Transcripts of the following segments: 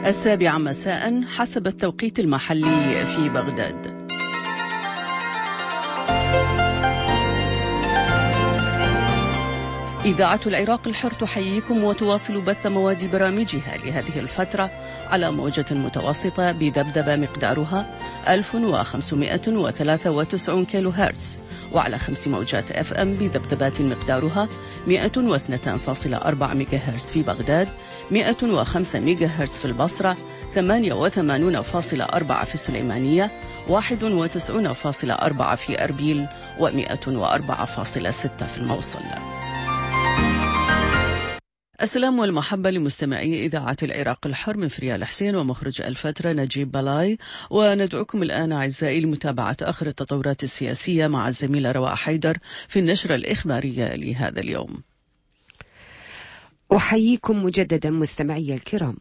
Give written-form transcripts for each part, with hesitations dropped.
7 مساء حسب التوقيت المحلي في بغداد. إذاعة العراق الحر تحييكم وتواصل بث مواد برامجها لهذه الفترة على موجة متوسطة بذبذبة مقدارها 1593 كيلو هرتز، وعلى 5 موجات FM بذبذبات مقدارها 102.4 ميجا هرتز في بغداد، 105 ميجا هرتز في البصرة، 88.4 في السليمانية، 91.4 في أربيل، و104.6 في الموصل. السلام والمحبة لمستمعي إذاعة العراق الحر، من فريال حسين ومخرج الفترة نجيب بلاي، وندعوكم الآن أعزائي لمتابعة آخر التطورات السياسية مع الزميلة رواء حيدر في النشرة الإخبارية لهذا اليوم. أحييكم مجددا مستمعي الكرام.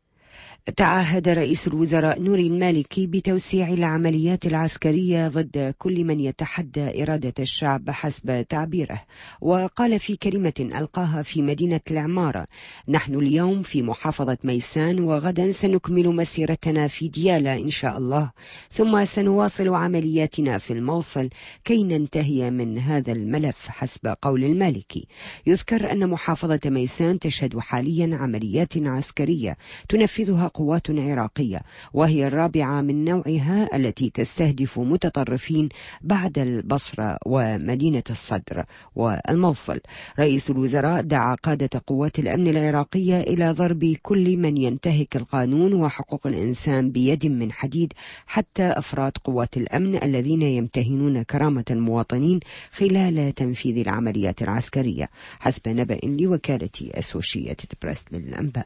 تعهد رئيس الوزراء نوري المالكي بتوسيع العمليات العسكرية ضد كل من يتحدى إرادة الشعب حسب تعبيره، وقال في كلمة ألقاها في مدينة العمارة: نحن اليوم في محافظة ميسان، وغدا سنكمل مسيرتنا في ديالى إن شاء الله، ثم سنواصل عملياتنا في الموصل كي ننتهي من هذا الملف حسب قول المالكي. يذكر أن محافظة ميسان تشهد حاليا عمليات عسكرية تنفذها قوات عراقية، وهي الرابعة من نوعها التي تستهدف متطرفين بعد البصرة ومدينة الصدر والموصل. رئيس الوزراء دعا قادة قوات الأمن العراقية إلى ضرب كل من ينتهك القانون وحقوق الإنسان بيد من حديد، حتى أفراد قوات الأمن الذين يمتهنون كرامة المواطنين خلال تنفيذ العمليات العسكرية، حسب نبأ لوكالة أسوشيتد بريس للأنباء.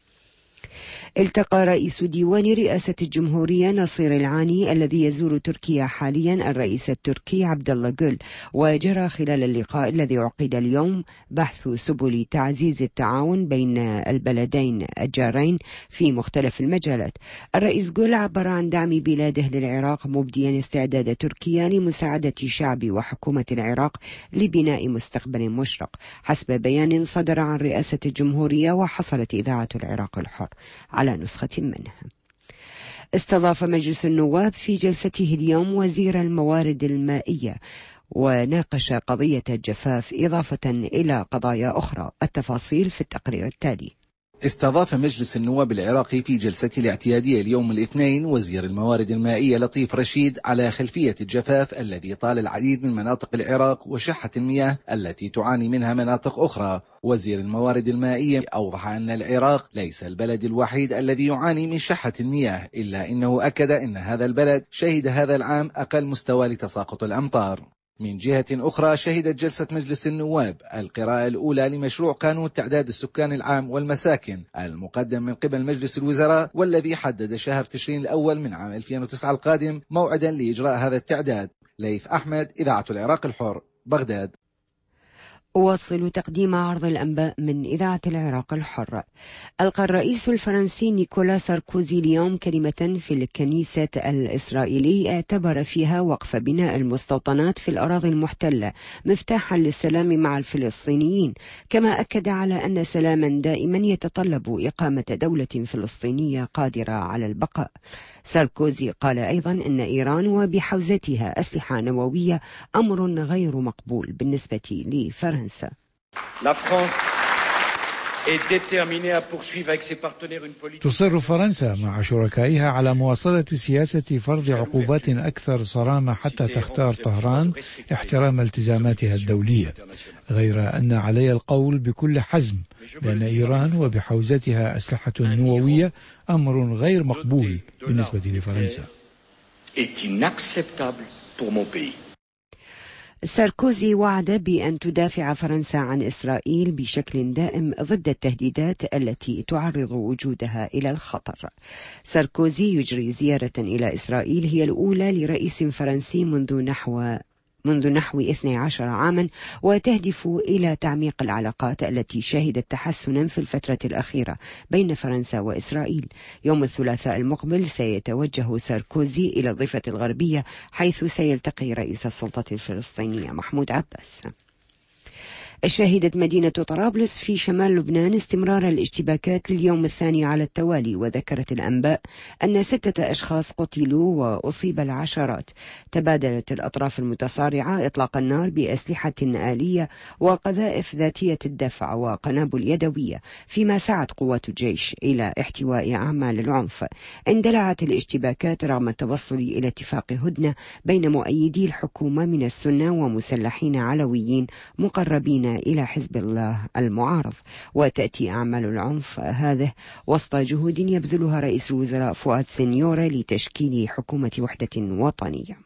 التقى رئيس ديوان رئاسة الجمهورية نصير العاني الذي يزور تركيا حاليا الرئيس التركي عبد الله جول، وجرى خلال اللقاء الذي عقد اليوم بحث سبل تعزيز التعاون بين البلدين الجارين في مختلف المجالات. الرئيس جول عبر عن دعم بلاده للعراق، مبديا استعداد تركيا لمساعدة شعب وحكومة العراق لبناء مستقبل مشرق، حسب بيان صدر عن رئاسة الجمهورية وحصلت إذاعة العراق الحر على نسخة منها. استضاف مجلس النواب في جلسته اليوم وزير الموارد المائية، وناقش قضية الجفاف إضافة إلى قضايا أخرى. التفاصيل في التقرير التالي. استضاف مجلس النواب العراقي في جلسته الاعتيادية اليوم الاثنين وزير الموارد المائية لطيف رشيد على خلفية الجفاف الذي طال العديد من مناطق العراق وشحة المياه التي تعاني منها مناطق أخرى. وزير الموارد المائية أوضح أن العراق ليس البلد الوحيد الذي يعاني من شحة المياه، إلا أنه أكد أن هذا البلد شهد هذا العام أقل مستوى لتساقط الأمطار. من جهة أخرى، شهدت جلسة مجلس النواب القراءة الأولى لمشروع قانون تعداد السكان العام والمساكن المقدم من قبل مجلس الوزراء، والذي حدد شهر تشرين الأول من عام 2009 القادم موعدا لإجراء هذا التعداد. ليث أحمد، إذاعة العراق الحر، بغداد. أواصل تقديم عرض الأنباء من إذاعة العراق الحر. ألقى الرئيس الفرنسي نيكولا ساركوزي اليوم كلمة في الكنيسة الإسرائيلي اعتبر فيها وقف بناء المستوطنات في الأراضي المحتلة مفتاحا للسلام مع الفلسطينيين، كما أكد على أن سلاما دائما يتطلب إقامة دولة فلسطينية قادرة على البقاء. ساركوزي قال أيضا أن إيران وبحوزتها أسلحة نووية أمر غير مقبول بالنسبة لفرنسا. تصر فرنسا مع شركائها على مواصلة سياسة فرض عقوبات أكثر صرامة حتى تختار طهران احترام التزاماتها الدولية، غير أن علي القول بكل حزم بأن إيران وبحوزتها أسلحة نووية أمر غير مقبول بالنسبة لفرنسا. ساركوزي وعد بأن تدافع فرنسا عن إسرائيل بشكل دائم ضد التهديدات التي تعرض وجودها إلى الخطر. ساركوزي يجري زيارة إلى إسرائيل هي الأولى لرئيس فرنسي منذ نحو 12 عاما، وتهدف إلى تعميق العلاقات التي شهدت تحسنا في الفترة الأخيرة بين فرنسا وإسرائيل. يوم الثلاثاء المقبل سيتوجه ساركوزي إلى الضفة الغربية، حيث سيلتقي رئيس السلطة الفلسطينية محمود عباس. شهدت مدينة طرابلس في شمال لبنان استمرار الاشتباكات لليوم الثاني على التوالي، وذكرت الأنباء أن 6 أشخاص قتلوا وأصيب العشرات. تبادلت الأطراف المتصارعة إطلاق النار بأسلحة آلية وقذائف ذاتية الدفع وقنابل يدوية، فيما سعت قوات الجيش إلى احتواء أعمال العنف. اندلعت الاشتباكات رغم التوصل إلى اتفاق هدنة بين مؤيدي الحكومة من السنة ومسلحين علويين مقربين إلى حزب الله المعارض. وتأتي أعمال العنف هذه وسط جهود يبذلها رئيس الوزراء فؤاد سنيورة لتشكيل حكومة وحدة وطنية.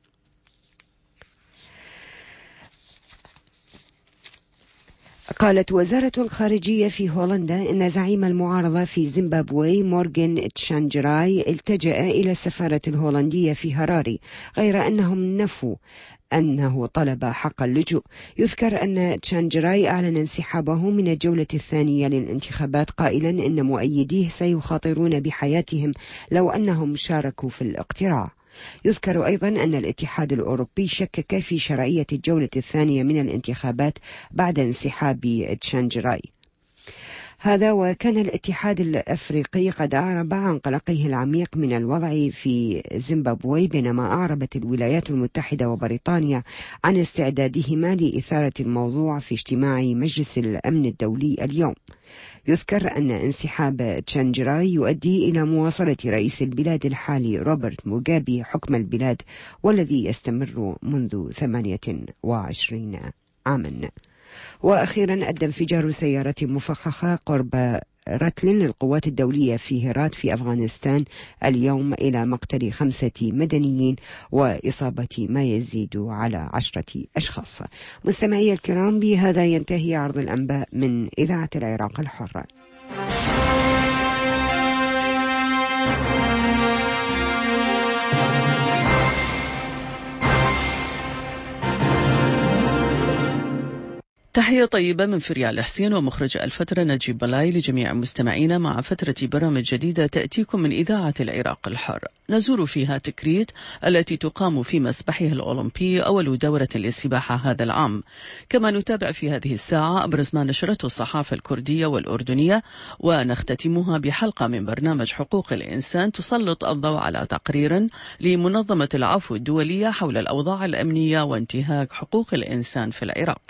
قالت وزارة الخارجية في هولندا إن زعيم المعارضة في زيمبابوي مورغان تشانجراي التجأ إلى السفارة الهولندية في هراري، غير أنهم نفوا أنه طلب حق اللجوء. يذكر أن تشانجراي أعلن انسحابه من الجولة الثانية للانتخابات، قائلا إن مؤيديه سيخاطرون بحياتهم لو أنهم شاركوا في الاقتراع. يذكر أيضا أن الاتحاد الأوروبي شكك في شرعية الجولة الثانية من الانتخابات بعد انسحاب تشانجراي. هذا وكان الاتحاد الأفريقي قد أعرب عن قلقه العميق من الوضع في زيمبابوي، بينما أعربت الولايات المتحدة وبريطانيا عن استعدادهما لإثارة الموضوع في اجتماع مجلس الأمن الدولي اليوم. يذكر أن انسحاب تشانجراي يؤدي إلى مواصلة رئيس البلاد الحالي روبرت موغابي حكم البلاد، والذي يستمر منذ 28 عاما. وأخيرا أدى انفجار سيارة مفخخة قرب رتل للقوات الدولية في هرات في أفغانستان اليوم إلى مقتل 5 مدنيين وإصابة ما يزيد على 10 أشخاص. مستمعي الكرام، بهذا ينتهي عرض الأنباء من إذاعة العراق الحرة. تحية طيبة من فريال حسين ومخرج الفترة نجيب بلاي لجميع مستمعينا مع فترة برامج جديدة تأتيكم من إذاعة العراق الحر، نزور فيها تكريت التي تقام في مسبحها الأولمبي أول دورة للسباحة هذا العام. كما نتابع في هذه الساعة أبرز ما نشرته الصحافة الكردية والأردنية، ونختتمها بحلقة من برنامج حقوق الإنسان تسلط الضوء على تقرير لمنظمة العفو الدولية حول الأوضاع الأمنية وانتهاك حقوق الإنسان في العراق.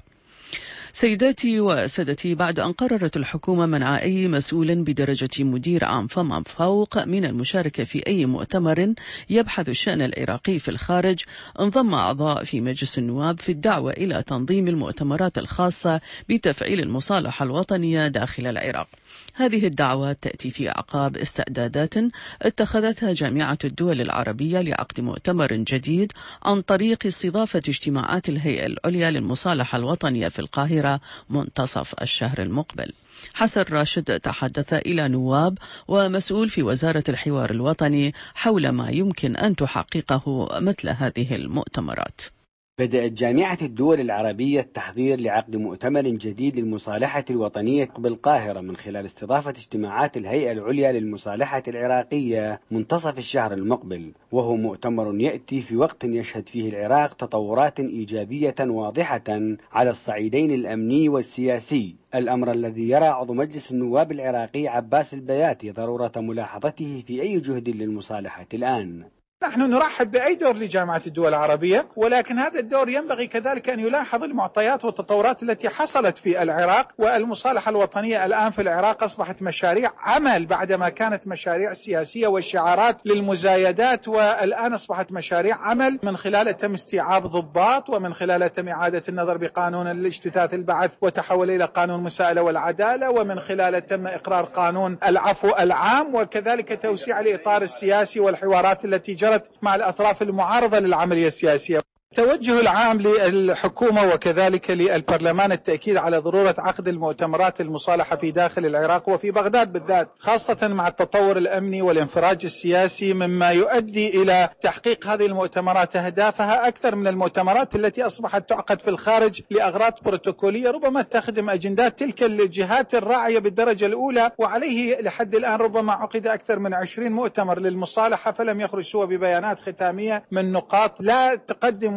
سيداتي وسادتي، بعد أن قررت الحكومة منع أي مسؤول بدرجة مدير عام فما فوق من المشاركة في أي مؤتمر يبحث الشأن العراقي في الخارج، انضم أعضاء في مجلس النواب في الدعوة إلى تنظيم المؤتمرات الخاصة بتفعيل المصالحة الوطنية داخل العراق. هذه الدعوة تأتي في أعقاب استعدادات اتخذتها جامعة الدول العربية لعقد مؤتمر جديد عن طريق استضافة اجتماعات الهيئة العليا للمصالحة الوطنية في القاهرة منتصف الشهر المقبل. حسن راشد تحدث إلى نواب ومسؤول في وزارة الحوار الوطني حول ما يمكن أن تحققه مثل هذه المؤتمرات. بدأت جامعة الدول العربية التحضير لعقد مؤتمر جديد للمصالحة الوطنية بالقاهرة من خلال استضافة اجتماعات الهيئة العليا للمصالحة العراقية منتصف الشهر المقبل، وهو مؤتمر يأتي في وقت يشهد فيه العراق تطورات إيجابية واضحة على الصعيدين الأمني والسياسي، الأمر الذي يرى عضو مجلس النواب العراقي عباس البياتي ضرورة ملاحظته في أي جهد للمصالحة الآن. نحن نرحب بأي دور لجامعة الدول العربية، ولكن هذا الدور ينبغي كذلك أن يلاحظ المعطيات والتطورات التي حصلت في العراق. والمصالحة الوطنية الآن في العراق أصبحت مشاريع عمل بعدما كانت مشاريع سياسية والشعارات للمزايدات، والآن أصبحت مشاريع عمل من خلال تم استيعاب ضباط، ومن خلال تم إعادة النظر بقانون الاجتثاث البعث وتحول إلى قانون المساءلة والعدالة، ومن خلال تم إقرار قانون العفو العام، وكذلك توسيع الإطار السياسي والحوارات التي جرت مع الأطراف المعارضة للعملية السياسية. التوجه العام للحكومة وكذلك للبرلمان التأكيد على ضرورة عقد المؤتمرات المصالحة في داخل العراق وفي بغداد بالذات، خاصة مع التطور الأمني والانفراج السياسي، مما يؤدي إلى تحقيق هذه المؤتمرات أهدافها أكثر من المؤتمرات التي أصبحت تعقد في الخارج لأغراض بروتوكولية ربما تخدم أجندات تلك الجهات الراعية بالدرجة الأولى. وعليه لحد الآن ربما عقد أكثر من 20 مؤتمر للمصالحة، فلم يخرج سوى ببيانات ختامية من نقاط لا تقدم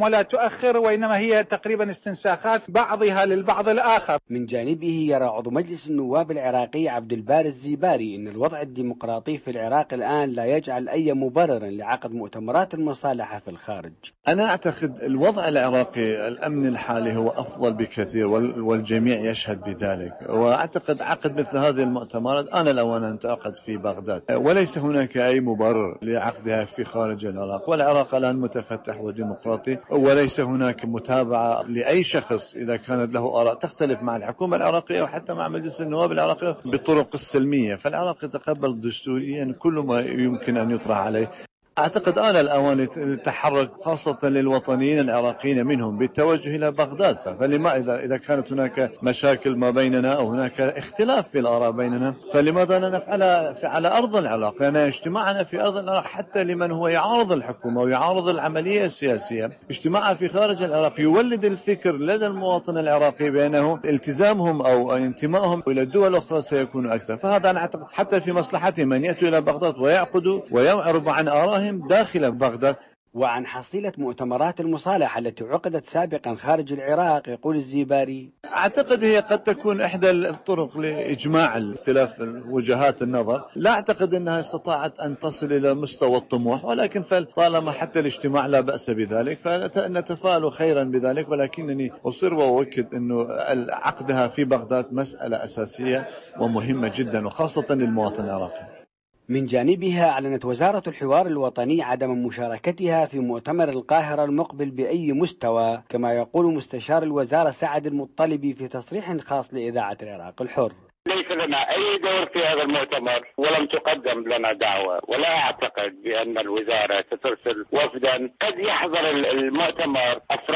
ولا تؤخر، وإنما هي تقريبا استنساخات بعضها للبعض الآخر. من جانبه يرى عضو مجلس النواب العراقي عبد الباري الزيباري أن الوضع الديمقراطي في العراق الآن لا يجعل أي مبرر لعقد مؤتمرات المصالحة في الخارج. أنا أعتقد الوضع العراقي الأمن الحالي هو أفضل بكثير والجميع يشهد بذلك، وأعتقد عقد مثل هذه المؤتمرات آن الأوان أن تعقد في بغداد، وليس هناك أي مبرر لعقدها في خارج العراق. والعراق الآن متفتح وديمقراطي، وليس هناك متابعة لأي شخص إذا كانت له آراء تختلف مع الحكومة العراقية وحتى مع مجلس النواب العراقي بالطرق السلمية. فالعراق يتقبل دستوريا كل ما يمكن أن يطرح عليه. أعتقد آن الأوان للتحرك خاصة للوطنيين العراقيين منهم بالتوجه إلى بغداد. فلماذا إذا كانت هناك مشاكل ما بيننا أو هناك اختلاف في الآراء بيننا، فلماذا لا نفعل على أرض العراق؟ لأن اجتماعنا في أرض العراق حتى لمن هو يعارض الحكومة ويعارض العملية السياسية، اجتماعنا في خارج العراق يولد الفكر لدى المواطن العراقي بأنه التزامهم أو انتمائهم إلى الدول الأخرى سيكون أكثر. فهذا أنا أعتقد حتى في مصلحتهم أن يأتوا إلى بغداد ويعقدوا ويعرضوا عن آرائهم داخل بغداد. وعن حصيلة مؤتمرات المصالحة التي عقدت سابقا خارج العراق يقول الزيباري: أعتقد هي قد تكون إحدى الطرق لإجماع اختلاف وجهات النظر. لا أعتقد أنها استطاعت أن تصل إلى مستوى الطموح، ولكن طالما حتى الاجتماع لا بأس بذلك فنتفائل خيرا بذلك. ولكنني أصر وأؤكد أنه عقدها في بغداد مسألة أساسية ومهمة جدا وخاصة للمواطن العراقي. من جانبها أعلنت وزارة الحوار الوطني عدم مشاركتها في مؤتمر القاهرة المقبل بأي مستوى، كما يقول مستشار الوزارة سعد المطلبي في تصريح خاص لإذاعة العراق الحر: ليس لنا أي دور في هذا المؤتمر ولم تقدم لنا دعوة، ولا أعتقد بأن الوزارة سترسل وفدا. قد يحضر المؤتمر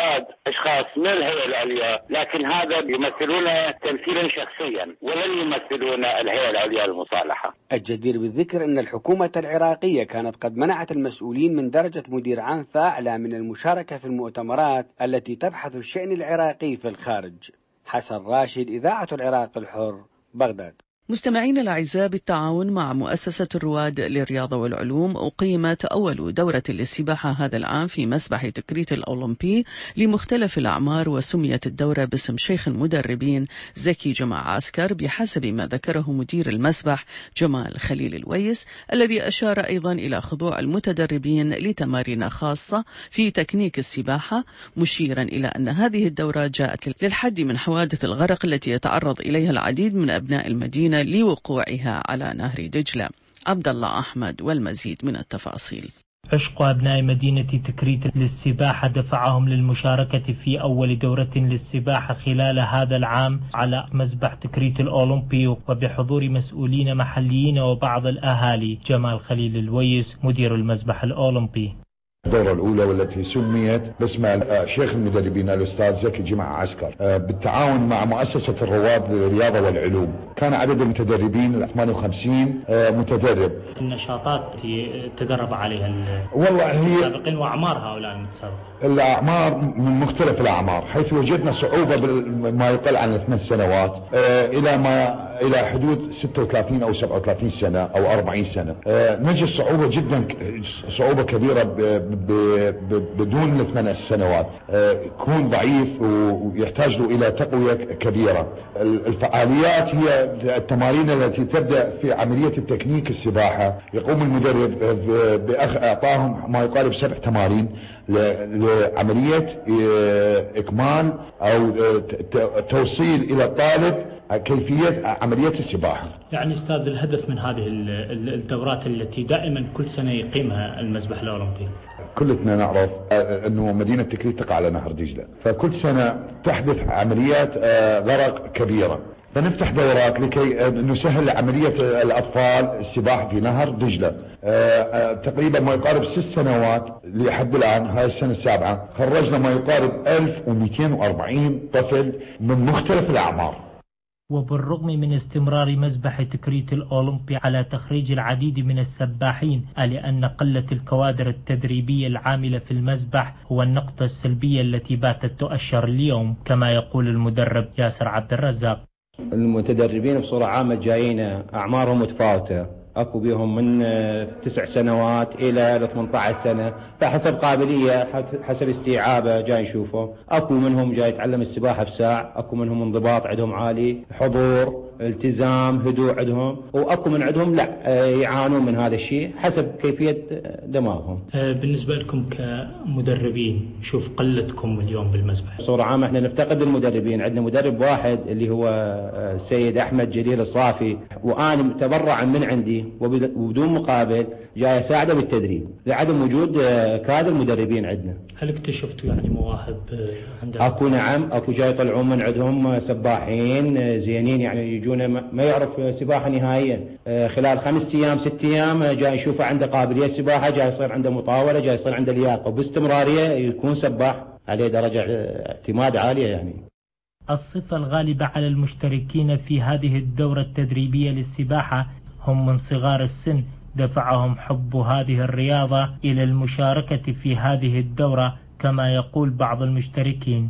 أشخاص من الهيئة العليا، لكن هذا يمثلون تمثيلا شخصيا ولن يمثلون الهيئة العليا للمصالحة. الجدير بالذكر أن الحكومة العراقية كانت قد منعت المسؤولين من درجة مدير عام فأعلى من المشاركة في المؤتمرات التي تبحث الشأن العراقي في الخارج. حسن راشد، إذاعة العراق الحر، بغداد. مستمعين الأعزاء، بالتعاون مع مؤسسة الرواد للرياضة والعلوم أقيمت أول دورة للسباحة هذا العام في مسبح تكريت الأولمبي لمختلف الأعمار، وسميت الدورة باسم شيخ المدربين زكي جماعة عسكر بحسب ما ذكره مدير المسبح جمال خليل الويس، الذي أشار أيضا إلى خضوع المتدربين لتمارين خاصة في تكنيك السباحة، مشيرا إلى أن هذه الدورة جاءت للحد من حوادث الغرق التي يتعرض إليها العديد من أبناء المدينة لوقوعها على نهر دجلة. عبد الله أحمد والمزيد من التفاصيل. عشق أبناء مدينة تكريت للسباحة دفعهم للمشاركة في أول دورة للسباحة خلال هذا العام على مسبح تكريت الأولمبي، وبحضور مسؤولين محليين وبعض الأهالي. جمال خليل الويس مدير المسبح الأولمبي: الدورة الأولى والتي سميت باسم شيخ المدربين الأستاذ زكي جماعة عسكر بالتعاون مع مؤسسة الرواد للرياضة والعلوم. كان عدد المتدربين 58 متدرب. النشاطات تدرب عليها والله هي السابقين وأعمار هؤلاء المتسابقين. الأعمار من مختلف الأعمار، حيث وجدنا صعوبة ما يقل عن 8 سنوات إلى حدود 36 أو 37 سنة أو 40 سنة. نجد صعوبة كبيرة بدون 8 سنوات، يكون ضعيف ويحتاج له إلى تقوية كبيرة. الفعاليات هي التمارين التي تبدأ في عملية التكنيك السباحة. يقوم المدرب بإعطائهم ما يقارب 7 تمارين لعملية إكمال أو توصيل إلى الطالب كيفية عملية السباحة. يعني أستاذ، الهدف من هذه الدورات التي دائما كل سنة يقيمها المسبح الأولمبي؟ كلنا نعرف أنه مدينة تكريت تقع على نهر دجلة، فكل سنة تحدث عمليات غرق كبيرة، فنفتح دورات لكي نسهل عملية الأطفال السباحة في نهر دجلة. تقريبا ما يقارب 6 سنوات لحد الآن، هاي السنة السابعة، خرجنا ما يقارب 1240 طفل من مختلف الأعمار. وبالرغم من استمرار مسبح تكريت الأولمبي على تخريج العديد من السباحين، إلا أن قلة الكوادر التدريبية العاملة في المسبح هو النقطة السلبية التي باتت تؤشر اليوم، كما يقول المدرب ياسر عبد الرزاق. المتدربين بصورة عامة جايين أعمارهم متفاوتة، اكو بيهم من 9 سنوات الى 18 سنة، فحسب قابلية حسب استيعابه جاي نشوفه. اكو منهم جاي يتعلم السباحة بساع، اكو منهم انضباط عندهم عالي، حضور، التزام، هدوء عندهم، واكو من عندهم لا يعانون من هذا الشيء حسب كيفية دماغهم. بالنسبة لكم كمدربين، شوف قلتكم اليوم بالمسبح بصورة عامة احنا نفتقد المدربين. عندنا مدرب واحد اللي هو السيد احمد جليل الصافي، وانا تبرعا من عندي وبدون مقابل جاي اساعده بالتدريب لعدم وجود كادر مدربين عندنا. هل اكتشفتوا يعني مواهب عندهم؟ اكو نعم، اكو جاي يطلعون من عندهم سباحين زينين، يعني يجون ما يعرف سباحة نهائيا، خلال 5 أيام 6 أيام جاي يشوفه عنده قابلية سباحة، جاي يصير عنده مطاولة، جاي يصير عنده لياقة، وباستمرارية يكون سباح عليه درجة اعتماد عالية. يعني الصفة الغالبة على المشتركين في هذه الدورة التدريبية للسباحة هم من صغار السن، دفعهم حب هذه الرياضة إلى المشاركة في هذه الدورة كما يقول بعض المشتركين.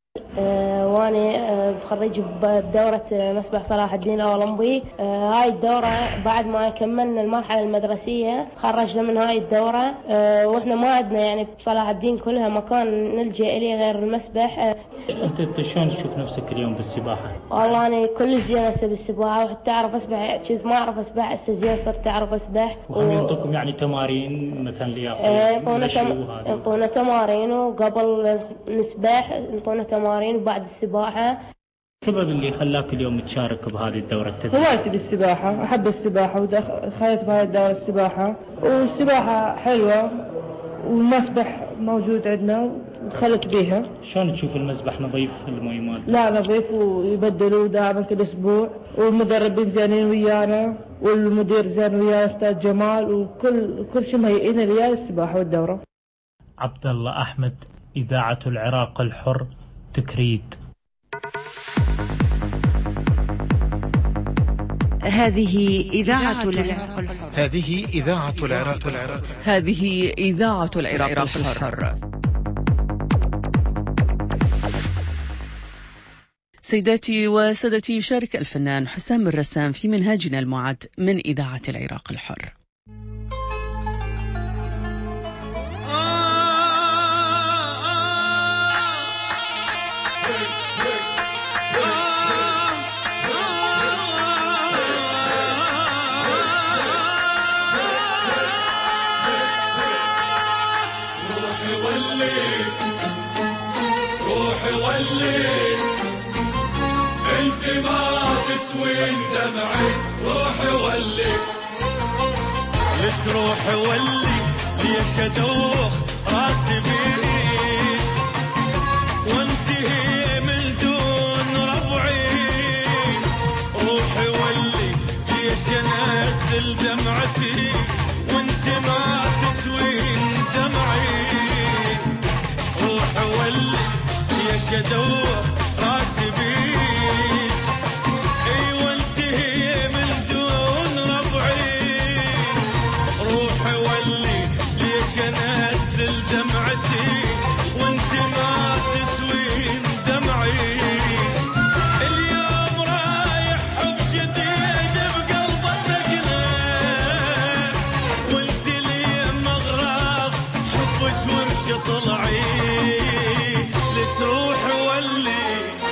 وأنا خريج بدورة مسبح صلاح الدين الأولمبي. هاي الدورة بعد ما كملنا المرحلة المدرسية خرجنا من هاي الدورة، وإحنا ما عندنا يعني في صلاح الدين كلها مكان نلجأ إليه غير المسبح. أنت شلون تشوف نفسك اليوم بالسباحة؟ والله أنا كل زين هسه بالسباحة، وحتى أعرف أسبح كذا ما أعرف أسبح هسه زين صرت أعرف أسبح. وهم ينطوكم يعني تمارين مثلا لياقة؟ ينطونا تمارين، وقبل نسبح ينطونا تمارين وبعد السباحة. السبب اللي خلاك اليوم تشارك بهذه الدورة التدريبية؟ هوايتي بالسباحة، أحب السباحة ودخلت بهذه الدورة السباحة، والسباحة حلوة والمسبح موجود عندنا ودخلت بيها. شلون تشوف المسبح نظيف الميمات؟ لا نظيف، ويبدلوا دائما كل أسبوع، والمدربين زينين ويانا، والمدير زين ويانا أستاذ جمال، وكل شيء مهيئين ليا السباحة والدورة. عبد الله أحمد، إذاعة العراق الحر، تكريت. هذه إذاعة العراق الحر. هذه إذاعة العراق الحر. هذه إذاعة العراق الحر. سيداتي وسادتي، يشارك الفنان حسام الرسام في منهاجنا المعد من إذاعة العراق الحر. انت ما تسوين دمعي، روحي ولي لك، روحي ولي ليش ادوخ راسي بيك، وانتهي من دون ربعي، روحي ولي ليش انزل دمعتي، وانت ما تسوين دمعي، روحي ولي ليش ادوخ راسي بيك، ايوه انتهي من دون ربعي، روحي ولي ليش انزل دمعتي، وانت ما تسوين دمعي، اليوم رايح حب جديد بقلبه سكنه، وانت لي مغراض حبك ورش طلعي، لك روحي ولي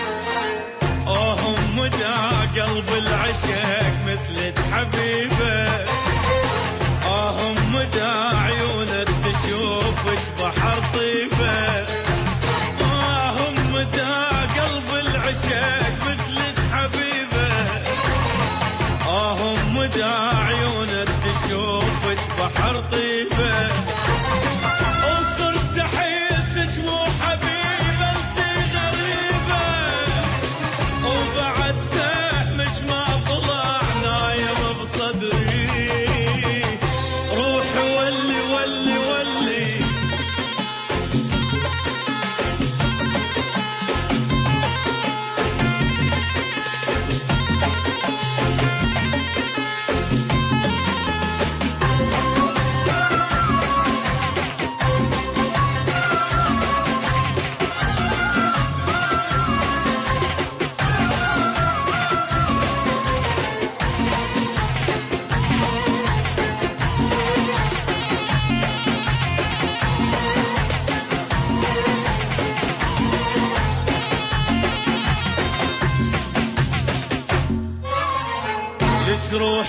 مدى قلب العشق مثلك حبيبه، مدى عيونك تشوفك بحر طيبه، مدى قلب العشق مثلك حبيبه، مدى عيونك تشوفك بحر طيبه، وصرت احسك مو حبيبه انت غريبه، وبعد سهمش ما طلع نايم بصدري، روحي ولي ولي ولي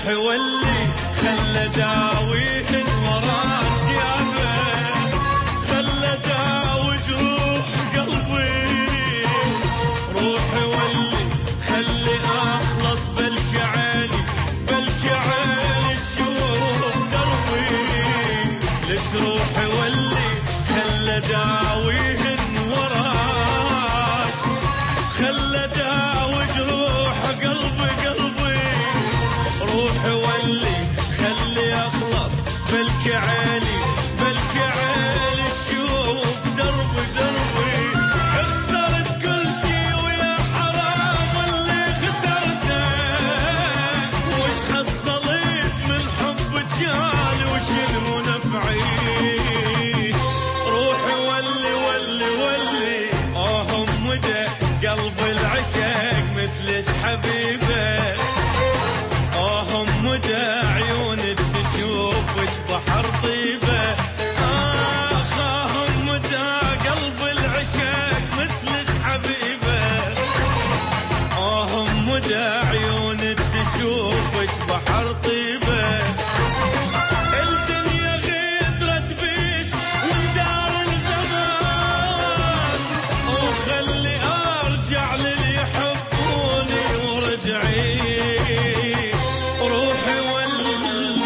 روحي واللي خلى داويهن وراك يابا، خلى داوي جروح قلبي، روحي واللي خلي اخلص بالكعالي بالكعالي الشوق دربي، ليش روحي واللي خلى داويهن وراك، خلى داوي جروح قلبي قلبي، روحي واللي خلي اخلص بالكعالي بالكعالي الشوق دربي دربي، خسرت كل شي ويا حرام اللي خسرته، وش حصلت من حبك يالي وش المنفعي، روحي واللي واللي واللي هم مدى قلب العشاق مثلك حبيبه، هم مدى عيونك تشوفك بحر طيبه، هم مدى قلب العشاق مثلك حبيبه، هم مدى عيونك تشوفك بحر طيبه، الدنيا غدرت بيك وندار الزمان، وخلي ارجع للي يحبوني ورجعي، روحي واللي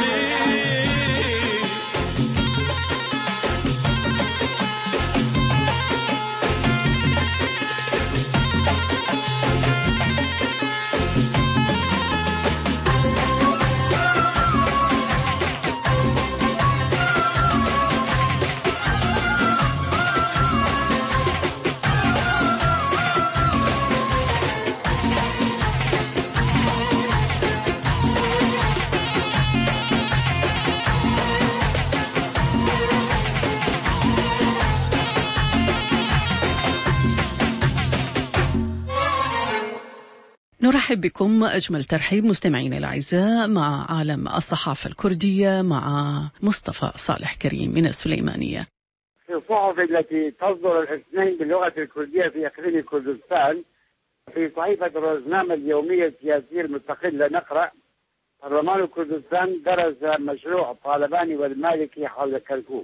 نرحب بكم أجمل ترحيب مستمعينا الأعزاء مع عالم الصحافة الكردية مع مصطفى صالح كريم من السليمانية. في الصحف التي تصدر الاثنين باللغة الكردية في إقليم كردستان، في صحيفة الروزنامة اليومية السياسية المستقلة نقرأ: برلمان كردستان درس مشروع طالباني والمالكي حول كركوك،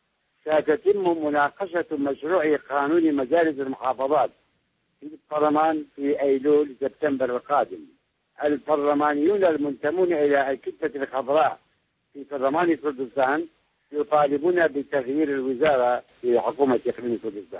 ستتم مناقشة مشروع قانون مجالس المحافظات في البرلمان في أيلول سبتمبر القادم. البرلمانيون المنتمون إلى الكتلة الخضراء في برلمان كردستان يطالبون بتغيير الوزارة في حكومة إقليم كردستان.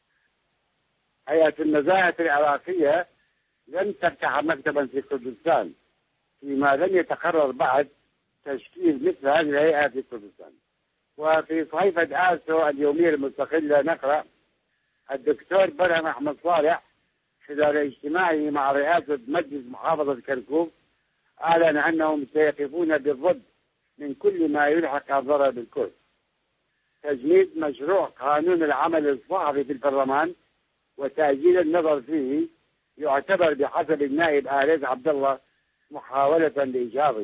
هيئة النزاهة العراقية لم تفتح مكتبا في كردستان، فيما لم يتقرر بعد تشكيل مثل هذه الهيئة في كردستان. وفي صحيفة آسو اليومية المستقلة نقرأ: الدكتور برهم أحمد صالح خلال اجتماعه مع رئاسة مجلس محافظة كركوك أعلن أنهم سيقفون بالضد من كل ما يلحق الضرر بالكرد. تجميد مشروع قانون العمل الصحفي في البرلمان وتأجيل النظر فيه يعتبر بحسب النائب آليس عبد الله محاولة لإيجابه.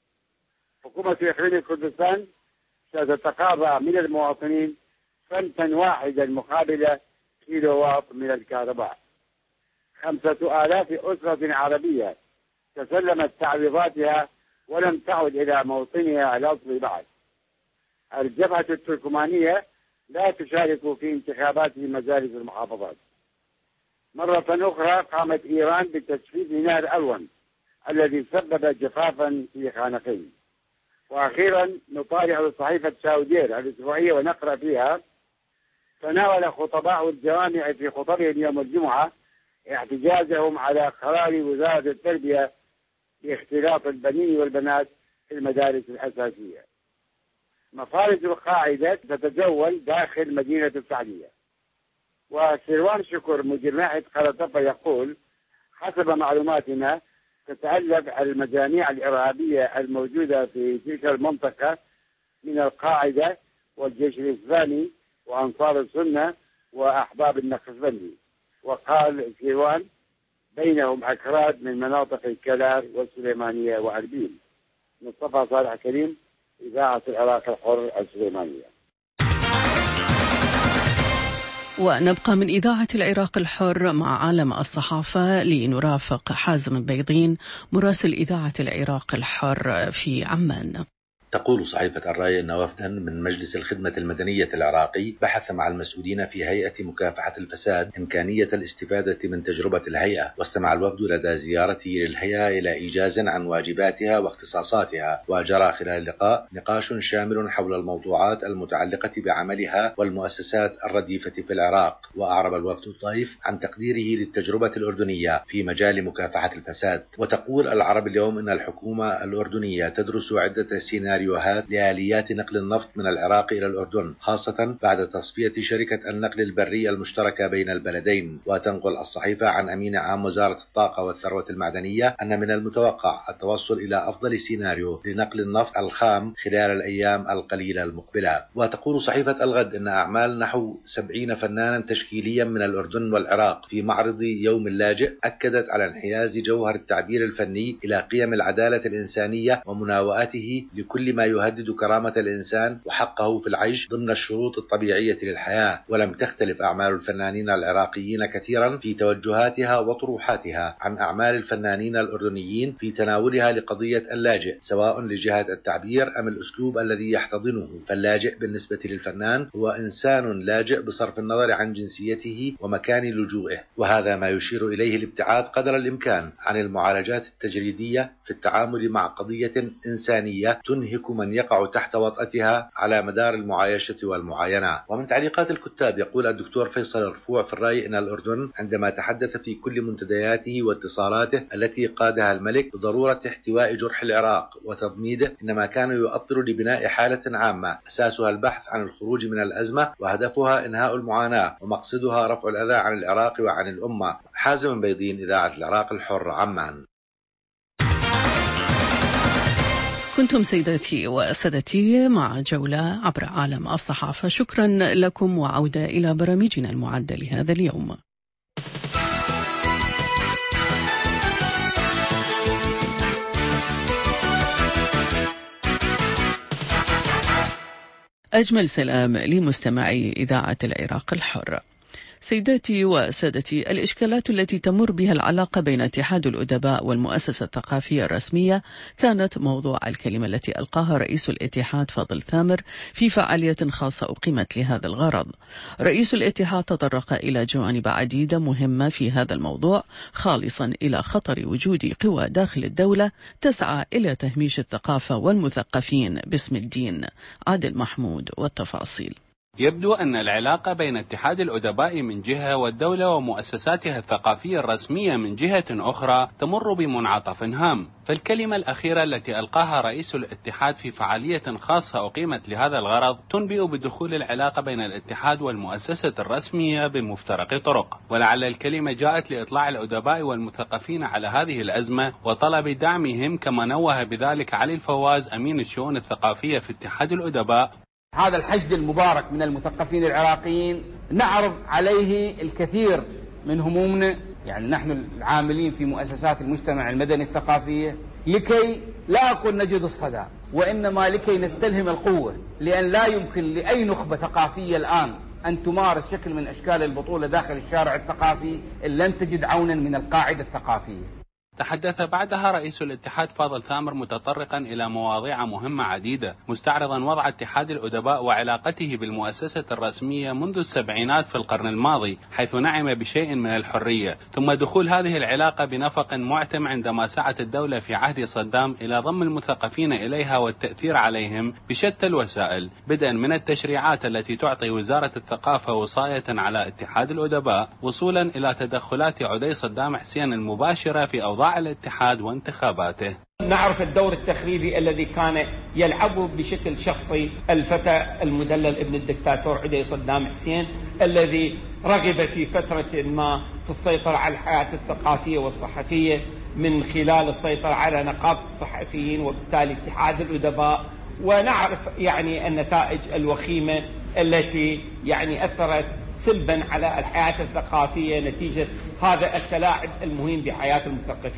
حكومة إقليم كردستان ستتقاضى من المواطنين صمتا واحدا مقابل كيلووات من الكهرباء. 5000 أسرة عربية تسلمت تعويضاتها ولم تعد إلى موطنها الأصلي بعد. الجبهة التركمانية لا تشارك في انتخابات مجالس المحافظات. مرة أخرى قامت إيران بتجفيف نهر ألون الذي سبب جفافا في خانقين. وأخيرا نطالع صحيفة شاودير الأسبوعية ونقرأ فيها: تناول خطباء الجوامع في خطبهم يوم الجمعة احتجاجهم على قرار وزارة التربية باختلاط البنين والبنات في المدارس الأساسية. مفارز القاعدة تتجول داخل مدينة السعدية. وسروان شكر مدير ناحية قرطبة يقول: حسب معلوماتنا تتألف المجاميع الإرهابية الموجودة في تلك المنطقة من القاعدة والجيش الإسلامي وأنصار السنة وأحباب النقشبندي. وقال سروان: بينهم أكراد من مناطق الكلار والسليمانية وأربيل. مصطفى صالح كريم، إذاعة العراق الحر السليمانية. ونبقى من إذاعة العراق الحر مع عالم الصحافة لنرافق حازم بيضين مراسل إذاعة العراق الحر في عمان. تقول صحيفة الرأي أن وفدا من مجلس الخدمة المدنية العراقي بحث مع المسؤولين في هيئة مكافحة الفساد إمكانية الاستفادة من تجربة الهيئة، واستمع الوفد لدى زيارته للهيئة إلى إيجاز عن واجباتها واختصاصاتها، وجرى خلال اللقاء نقاش شامل حول الموضوعات المتعلقة بعملها والمؤسسات الرديفة في العراق. وأعرب الوفد الضيف عن تقديره للتجربة الأردنية في مجال مكافحة الفساد. وتقول العرب اليوم أن الحكومة الأردنية تدرس عدة سيناريوهات لآليات نقل النفط من العراق إلى الأردن، خاصة بعد تصفية شركة النقل البري المشتركة بين البلدين. وتنقل الصحيفة عن أمين عام وزارة الطاقة والثروة المعدنية أن من المتوقع التوصل إلى أفضل سيناريو لنقل النفط الخام خلال الأيام القليلة المقبلة. وتقول صحيفة الغد أن أعمال نحو 70 فنانا تشكيليا من الأردن والعراق في معرض يوم اللاجئ أكدت على انحياز جوهر التعبير الفني إلى قيم العدالة الإنسانية ومناوئته لكل ما يهدد كرامة الإنسان وحقه في العيش ضمن الشروط الطبيعية للحياة. ولم تختلف أعمال الفنانين العراقيين كثيرا في توجهاتها وطروحاتها عن أعمال الفنانين الأردنيين في تناولها لقضية اللاجئ، سواء لجهة التعبير أم الأسلوب الذي يحتضنه. فاللاجئ بالنسبة للفنان هو إنسان لاجئ بصرف النظر عن جنسيته ومكان لجوئه، وهذا ما يشير إليه الابتعاد قدر الإمكان عن المعالجات التجريدية في التعامل مع قضية إنسانية تنهك من يقع تحت وطأتها على مدار المعايشة والمعاينة. ومن تعليقات الكتاب يقول الدكتور فيصل الرفوع في الرأي أن الأردن عندما تحدث في كل منتدياته واتصالاته التي قادها الملك بضرورة احتواء جرح العراق وتضميده، إنما كان يؤطر لبناء حالة عامة أساسها البحث عن الخروج من الأزمة وهدفها إنهاء المعاناة ومقصدها رفع الأذى عن العراق وعن الأمة. حازم بيضين، إذاعة العراق الحر، عمان. كنتم سيداتي وسادتي مع جولة عبر عالم الصحافة. شكرا لكم وعودة إلى برامجنا المعدة لهذا اليوم. أجمل سلام لمستمعي إذاعة العراق الحر. سيداتي وسادتي، الإشكالات التي تمر بها العلاقة بين اتحاد الأدباء والمؤسسة الثقافية الرسمية كانت موضوع الكلمة التي ألقاها رئيس الاتحاد فاضل ثامر في فعالية خاصة أقيمت لهذا الغرض. رئيس الاتحاد تطرق إلى جوانب عديدة مهمة في هذا الموضوع، خالصا إلى خطر وجود قوى داخل الدولة تسعى إلى تهميش الثقافة والمثقفين باسم الدين. عادل محمود والتفاصيل. يبدو أن العلاقة بين اتحاد الأدباء من جهة والدولة ومؤسساتها الثقافية الرسمية من جهة أخرى تمر بمنعطف هام. فالكلمة الأخيرة التي ألقاها رئيس الاتحاد في فعالية خاصة أقيمت لهذا الغرض تنبئ بدخول العلاقة بين الاتحاد والمؤسسة الرسمية بمفترق طرق. ولعل الكلمة جاءت لإطلاع الأدباء والمثقفين على هذه الأزمة وطلب دعمهم، كما نوه بذلك علي الفواز أمين الشؤون الثقافية في اتحاد الأدباء. هذا الحشد المبارك من المثقفين العراقيين نعرض عليه الكثير من همومنا، يعني نحن العاملين في مؤسسات المجتمع المدني الثقافية، لكي لا أكون نجد الصدى، وإنما لكي نستلهم القوة، لأن لا يمكن لأي نخبة ثقافية الآن أن تمارس شكل من أشكال البطولة داخل الشارع الثقافي إن لم تجد عونا من القاعدة الثقافية. تحدث بعدها رئيس الاتحاد فاضل ثامر متطرقا إلى مواضيع مهمة عديدة، مستعرضا وضع اتحاد الأدباء وعلاقته بالمؤسسة الرسمية منذ السبعينات في القرن الماضي، حيث نعم بشيء من الحرية، ثم دخول هذه العلاقة بنفق معتم عندما سعت الدولة في عهد صدام إلى ضم المثقفين إليها والتأثير عليهم بشتى الوسائل، بدءا من التشريعات التي تعطي وزارة الثقافة وصاية على اتحاد الأدباء، وصولا إلى تدخلات عدي صدام حسين المباشرة في أوضاع الاتحاد وانتخاباته. نعرف الدور التخريبي الذي كان يلعبه بشكل شخصي الفتى المدلل ابن الدكتاتور عدي صدام حسين، الذي رغب في فترة ما في السيطرة على الحياة الثقافية والصحفية من خلال السيطرة على نقابة الصحفيين وبالتالي اتحاد الأدباء. ونعرف يعني النتائج الوخيمة التي يعني أثرت سلبا على الحياة الثقافية نتيجة هذا التلاعب المهم بحياة المثقفين.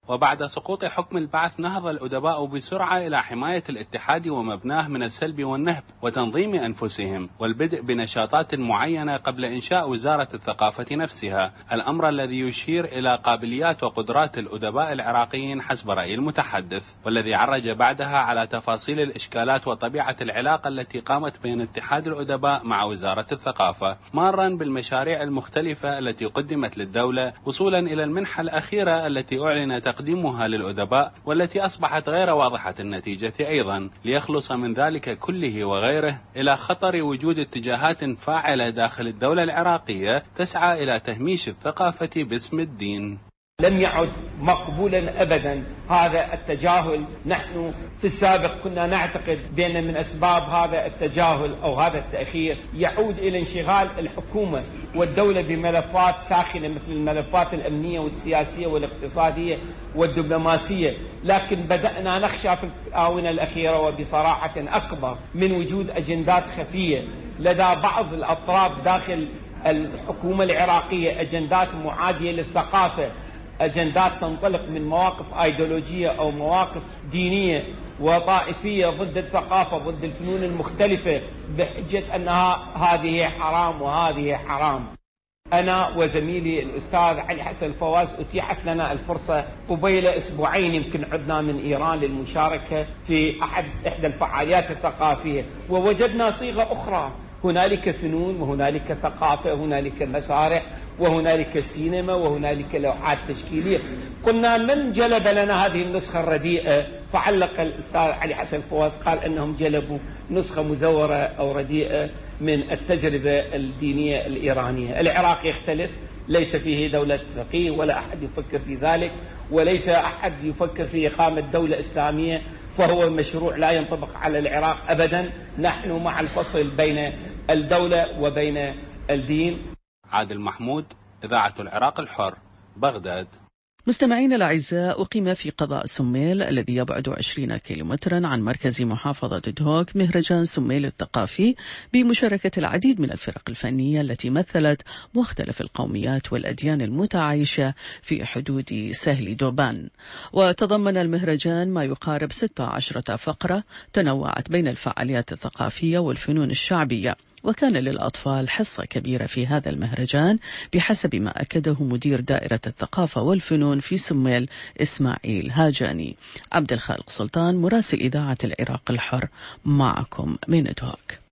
وبعد سقوط حكم البعث نهض الأدباء بسرعة إلى حماية الاتحاد ومبناه من السلب والنهب وتنظيم أنفسهم والبدء بنشاطات معينة قبل إنشاء وزارة الثقافة نفسها، الأمر الذي يشير إلى قابليات وقدرات الأدباء العراقيين حسب رأي المتحدث، والذي عرج بعدها على تفاصيل الإشكالات وطبيعة العلاقة التي قامت بين اتحاد الأدباء مع وزارة الثقافة، مارا بالمشاريع المختلفة التي قدمت للدولة وصولا إلى المنحة الأخيرة التي أعلن تقديمها للأدباء والتي أصبحت غير واضحة النتيجة أيضا، ليخلص من ذلك كله وغيره إلى خطر وجود اتجاهات فاعلة داخل الدولة العراقية تسعى إلى تهميش الثقافة باسم الدين. لم يعد مقبولا أبدا هذا التجاهل. نحن في السابق كنا نعتقد بأن من أسباب هذا التجاهل أو هذا التأخير يعود إلى انشغال الحكومة والدولة بملفات ساخنة مثل الملفات الأمنية والسياسية والاقتصادية والدبلوماسية، لكن بدأنا نخشى في الآونة الأخيرة وبصراحة أكبر من وجود أجندات خفية لدى بعض الأطراف داخل الحكومة العراقية، أجندات معادية للثقافة، أجندات تنطلق من مواقف أيديولوجية أو مواقف دينية وطائفية ضد الثقافة ضد الفنون المختلفة بحجة أنها هذه حرام وهذه حرام. أنا وزميلي الأستاذ علي حسن الفواز أتيحت لنا الفرصة قبيل أسبوعين يمكن عدنا من إيران للمشاركة في إحدى الفعاليات الثقافية، ووجدنا صيغة أخرى، هنالك فنون وهنالك ثقافة وهنالك مسارح وهنالك سينما وهنالك لوحات تشكيلية. قلنا من جلب لنا هذه النسخة الرديئة؟ فعلق الأستاذ علي حسن الفواز قال أنهم جلبوا نسخة مزورة أو رديئة من التجربة الدينية الإيرانية. العراق يختلف، ليس فيه دولة فقيه ولا أحد يفكر في ذلك، وليس أحد يفكر في إقامة دولة إسلامية، فهو مشروع لا ينطبق على العراق أبدا. نحن مع الفصل بين الدولة وبين الدين. عادل محمود، إذاعة العراق الحر، بغداد. مستمعين الأعزاء، أقيم في قضاء سميل الذي يبعد 20 كيلومترا عن مركز محافظة دهوك مهرجان سميل الثقافي بمشاركة العديد من الفرق الفنية التي مثلت مختلف القوميات والأديان المتعايشة في حدود سهل دوبان. وتضمن المهرجان ما يقارب 16 فقرة تنوعت بين الفعاليات الثقافية والفنون الشعبية، وكان للأطفال حصة كبيرة في هذا المهرجان بحسب ما أكده مدير دائرة الثقافة والفنون في سميل إسماعيل هاجاني. عبد الخالق سلطان مراسل إذاعة العراق الحر معكم من دهوك.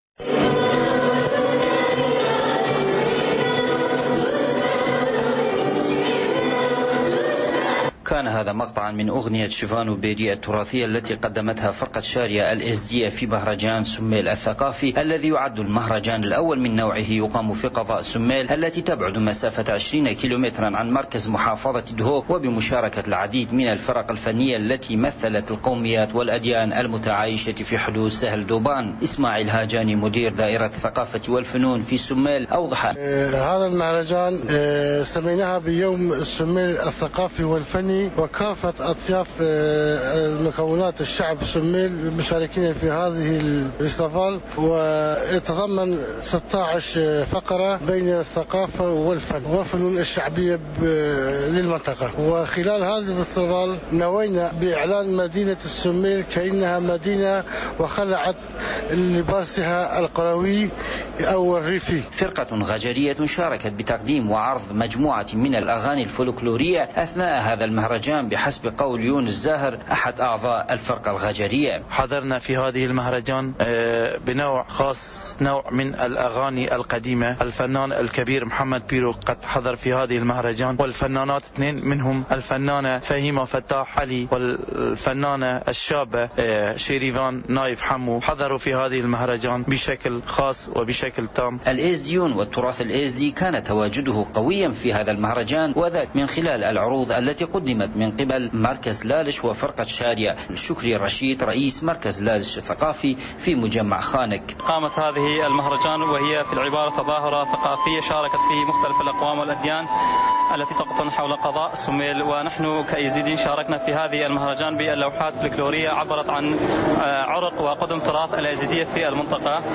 كان هذا مقطعا من أغنية شيفانو بيري التراثية التي قدمتها فرقة شارية الإزدية في مهرجان سميل الثقافي الذي يعد المهرجان الأول من نوعه يقام في قضاء سميل التي تبعد مسافة 20 كيلومترا عن مركز محافظة دهوك، وبمشاركة العديد من الفرق الفنية التي مثلت القوميات والأديان المتعايشة في حدود سهل دوبان. إسماعيل هاجاني مدير دائرة الثقافة والفنون في سميل أوضح هذا المهرجان سميناها بيوم سميل الثقافي والفني، وكافة أطياف المكونات الشعب سميل مشاركين في هذه الفيستيفال، ويتضمن 16 فقرة بين الثقافة والفن والفنون الشعبية للمنطقة. وخلال هذه الفيستيفال نوينا بإعلان مدينة السميل كأنها مدينة وخلعت لباسها القروي أو الريفي. فرقة غجرية شاركت بتقديم وعرض مجموعة من الأغاني الفولكلورية أثناء هذا المهرجان بحسب قول يونس زاهر أحد أعضاء الفرقة الغجرية. حضرنا في هذه المهرجان بنوع خاص، نوع من الأغاني القديمة. الفنان الكبير محمد بيرو قد حضر في هذه المهرجان، والفنانات اثنين منهم الفنانة فهيمة فتاح علي والفنانة الشابة شيريفان نايف حمو حضروا في هذه المهرجان بشكل خاص وبشكل تام. الإزديون والتراث الإزدي كان تواجده قويا في هذا المهرجان، وذلك من خلال العروض التي قدمت من قبل مركز لالش وفرقة شارية. شكري رشيد رئيس مركز لالش الثقافي في مجمع خانك. قامت هذه المهرجان وهي في العبارة تظاهرة ثقافية شاركت فيه مختلف الأقوام والأديان التي تقطن حول قضاء سميل، ونحن كإيزيدين شاركنا في هذه المهرجان باللوحات الفلكلورية عبرت عن عرق وقدم تراث الإيزيدية في المنطقة.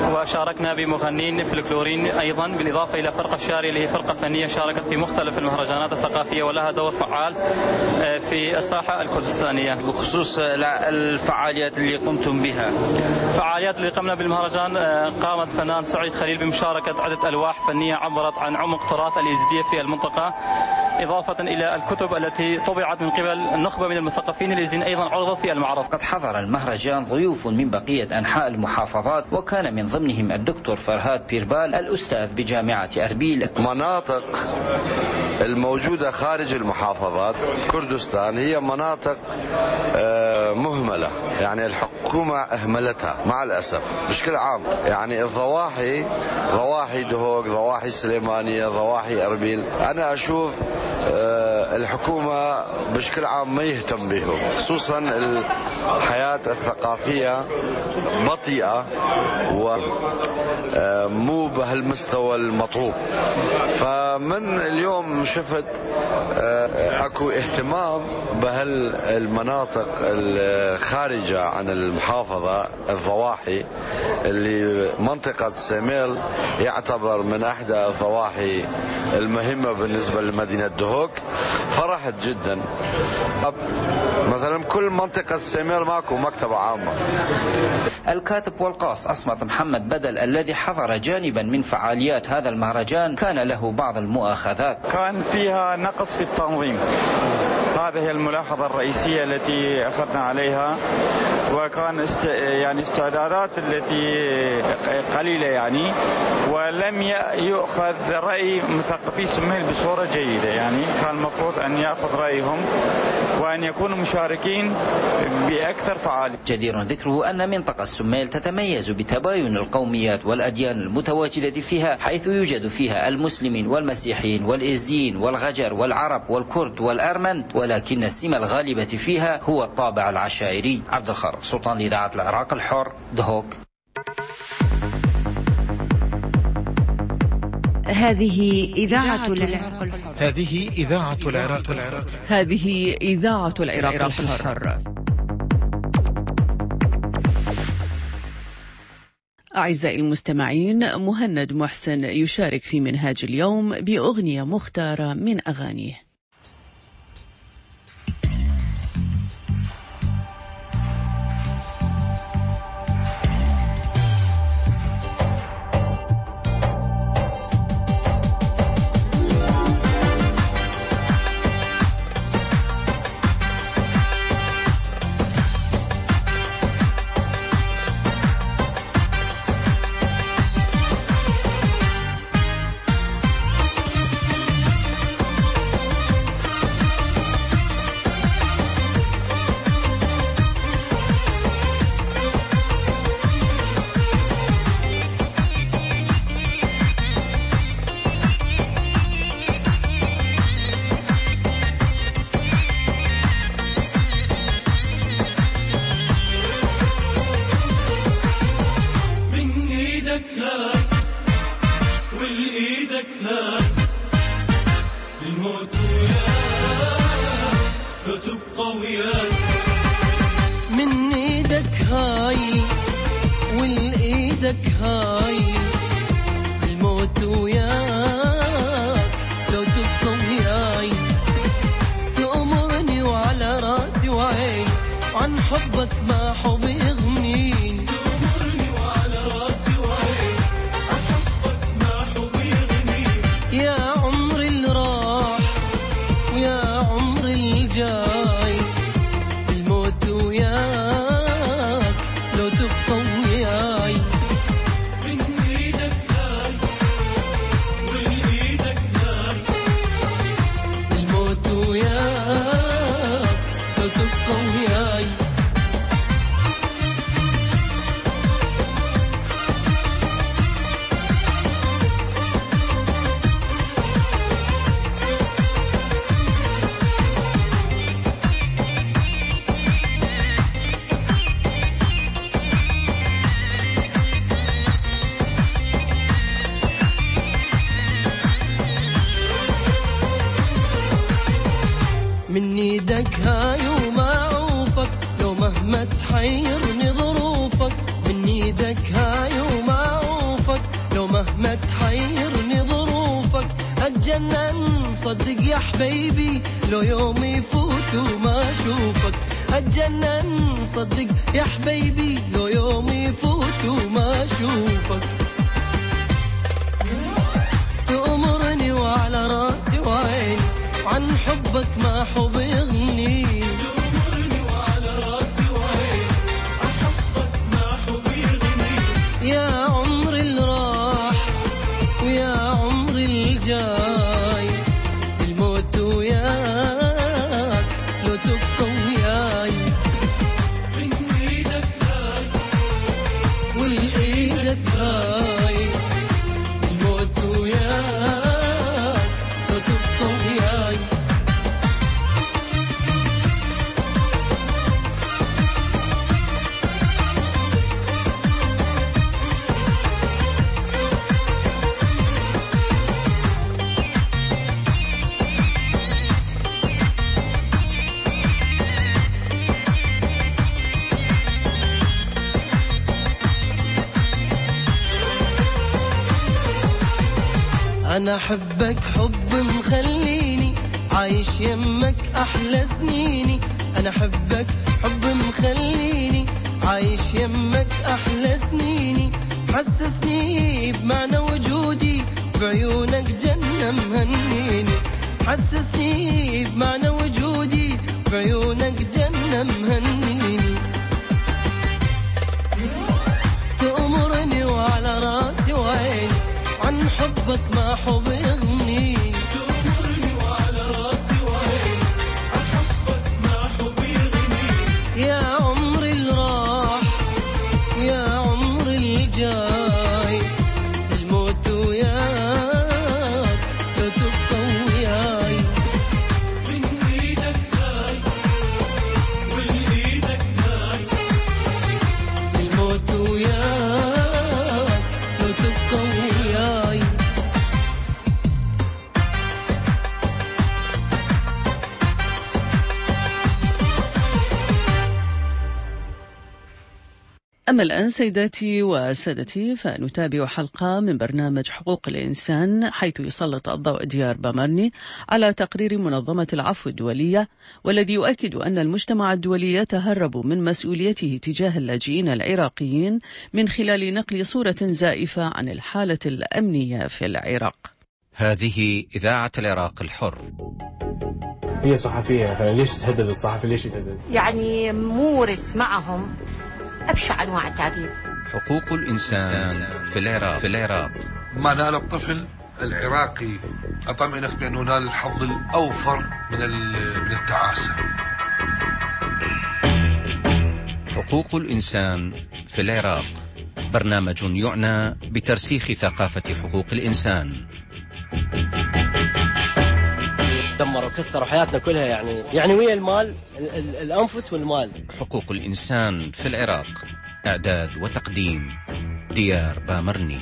وشاركنا بمغنين فلكلوريين أيضا، بالإضافة إلى فرقة الشاري اللي هي فرقة فنية شاركت في مختلف المهرجانات الثقافية ولها دور فعال في الساحة الكردستانية. بخصوص الفعاليات اللي قمتم بها، فعاليات اللي قمنا بالمهرجان قامت فنان سعيد خليل بمشاركة عدة ألواح فنية عبرت عن عمق تراث اليزيدية في المنطقة، إضافة إلى الكتب التي طبعت من قبل النخبة من المثقفين اليزيديين أيضا عرضت في المعرض. قد حضر المهرجان ضيوف من بقية أنحاء المحافظات، وكان من ضمنهم الدكتور فرهاد بيربال الأستاذ بجامعة أربيل. مناطق الموجودة خارج المحافظات كردستان هي مناطق مهملة، يعني الحكومة أهملتها مع الأسف بشكل عام. يعني الضواحي، ضواحي دهوك، ضواحي سليمانية، ضواحي أربيل، أنا أشوف الحكومة بشكل عام ما يهتم بهم، خصوصا الحياة الثقافية بطيئة ومو بهالمستوى المطلوب. فمن اليوم شفت اكو اهتمام بهالمناطق الخارجة عن المحافظة، الضواحي اللي منطقة سميل يعتبر من احدى الضواحي المهمة بالنسبة لمدينة دهوك. فرحت جدا. مثلا كل منطقة سميل ماكو مكتبة عامة. الكاتب والقاص عصمت محمد بدل الذي حضر جانبا من فعاليات هذا المهرجان كان له بعض المؤاخذات. كان فيها نقص في التنظيم، هذه هي الملاحظة الرئيسية التي أخذنا عليها، وكان يعني استعدادات التي قليلة يعني، ولم يؤخذ رأي مثقفي سميل بصورة جيدة. يعني كان المفروض أن يأخذ رأيهم وأن يكونوا مشاركين بأكثر فعالية. جدير ذكره أن منطقة سميل تتميز بتباين القوميات والأديان المتواجدة فيها، حيث يوجد فيها المسلمين والمسيحيين والإزديين والغجر والعرب والكرد والأرمن، ولكن السمة الغالبة فيها هو الطابع العشائري. عبد الخالق سلطان لإذاعة العراق الحر، دهوك. هذه إذاعة العراق الحر. هذه إذاعة العراق الحر. هذه إذاعة العراق الحر. أعزائي المستمعين، مهند محسن يشارك في منهاج اليوم بأغنية مختارة من أغانيه. من ايدك هاي وما عوفك، لو مهما تحيرني ظروفك، من ايدك هاي وما صدق يا حبيبي لو يوم يفوت وما أشوفك أتجنن صدق يا حبيبي لو يوم يفوت وما أشوفك تأمرني وعلى راسي وعيني عن حبك ما حب يغني تأمرني وعلى راسي وعيني عن حبك ما حب يغني يا عمر اللي راح ويا عمر الجاي الموت وياك لو تبقى وياي من ايدك هاي والايدك هاي الموت وياك لو تبقى وياي أنا أحبك حب مخليني عايش يمك أحلى سنيني أنا أحبك حب مخليني عايش يمك أحلى سنيني حسسني بمعنى وجودي بعيونك جنة مهنيني حسسني بمعنى وجودي بعيونك جنة مهنيني تأمرني وعلى راسي وعيني عن حبك ما حب يغني تأمرني وعلى راسي وعيني عن حبك ما حب يغني يا عمر اللي راح ويا عمر الجاي الموت وياك لو تبقى وياي من ايدك هاي والايدك هاي الموت وياك لو تبقى وياي أما الآن سيداتي وسادتي فنتابع حلقة من برنامج حقوق الإنسان، حيث يسلط الضوء ديار بامرني على تقرير منظمة العفو الدولية، والذي يؤكد أن المجتمع الدولي يتهرب من مسؤوليته تجاه اللاجئين العراقيين من خلال نقل صورة زائفة عن الحالة الأمنية في العراق. هذه إذاعة العراق الحر. هي صحفية، ليش تهدد الصحفي؟ ليش يتهدد؟ يعني مورس معهم أبشع أنواع التعذيب. حقوق الإنسان في العراق. ما نال الطفل العراقي أطمئنك بأنه نال الحظ الأوفر من التعاسة. حقوق الإنسان في العراق، برنامج يعنى بترسيخ ثقافة حقوق الإنسان. دمروا وكسروا حياتنا كلها، يعني ويا المال، الأنفس والمال. حقوق الإنسان في العراق، إعداد وتقديم ديار بامرني.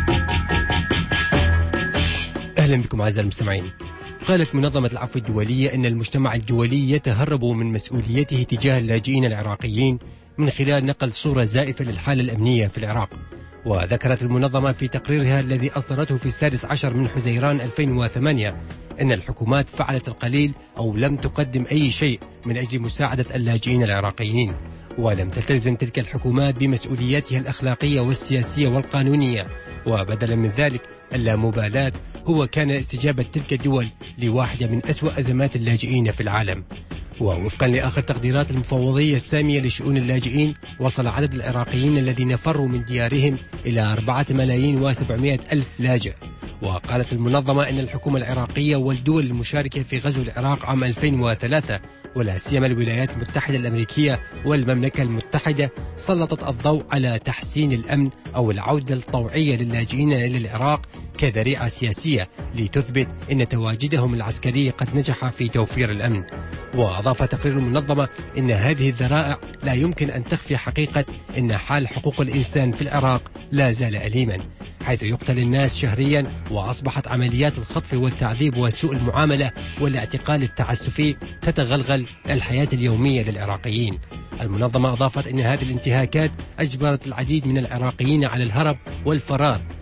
أهلا بكم أعزائي المستمعين. قالت منظمة العفو الدولية أن المجتمع الدولي يتهرب من مسؤوليته تجاه اللاجئين العراقيين من خلال نقل صورة زائفة للحالة الأمنية في العراق. وذكرت المنظمة في تقريرها الذي أصدرته في 16 من حزيران 2008 أن الحكومات فعلت القليل أو لم تقدم أي شيء من أجل مساعدة اللاجئين العراقيين، ولم تلتزم تلك الحكومات بمسؤولياتها الأخلاقية والسياسية والقانونية، وبدلا من ذلك اللامبالاة هو كان استجابة تلك الدول لواحدة من أسوأ أزمات اللاجئين في العالم. ووفقا لآخر تقديرات المفوضية السامية لشؤون اللاجئين، وصل عدد العراقيين الذين فروا من ديارهم إلى 4,700,000 لاجئ. وقالت المنظمة أن الحكومة العراقية والدول المشاركة في غزو العراق عام 2003 ولا سيما الولايات المتحدة الأمريكية والمملكة المتحدة سلطت الضوء على تحسين الأمن أو العودة الطوعية للاجئين إلى العراق كذريعة سياسية لتثبت أن تواجدهم العسكري قد نجح في توفير الأمن. وأضاف تقرير المنظمة أن هذه الذرائع لا يمكن أن تخفي حقيقة أن حال حقوق الإنسان في العراق لا زال أليما، حيث يقتل الناس شهريا، وأصبحت عمليات الخطف والتعذيب وسوء المعاملة والاعتقال التعسفي تتغلغل الحياة اليومية للعراقيين. المنظمة أضافت أن هذه الانتهاكات أجبرت العديد من العراقيين على الهرب والفرار،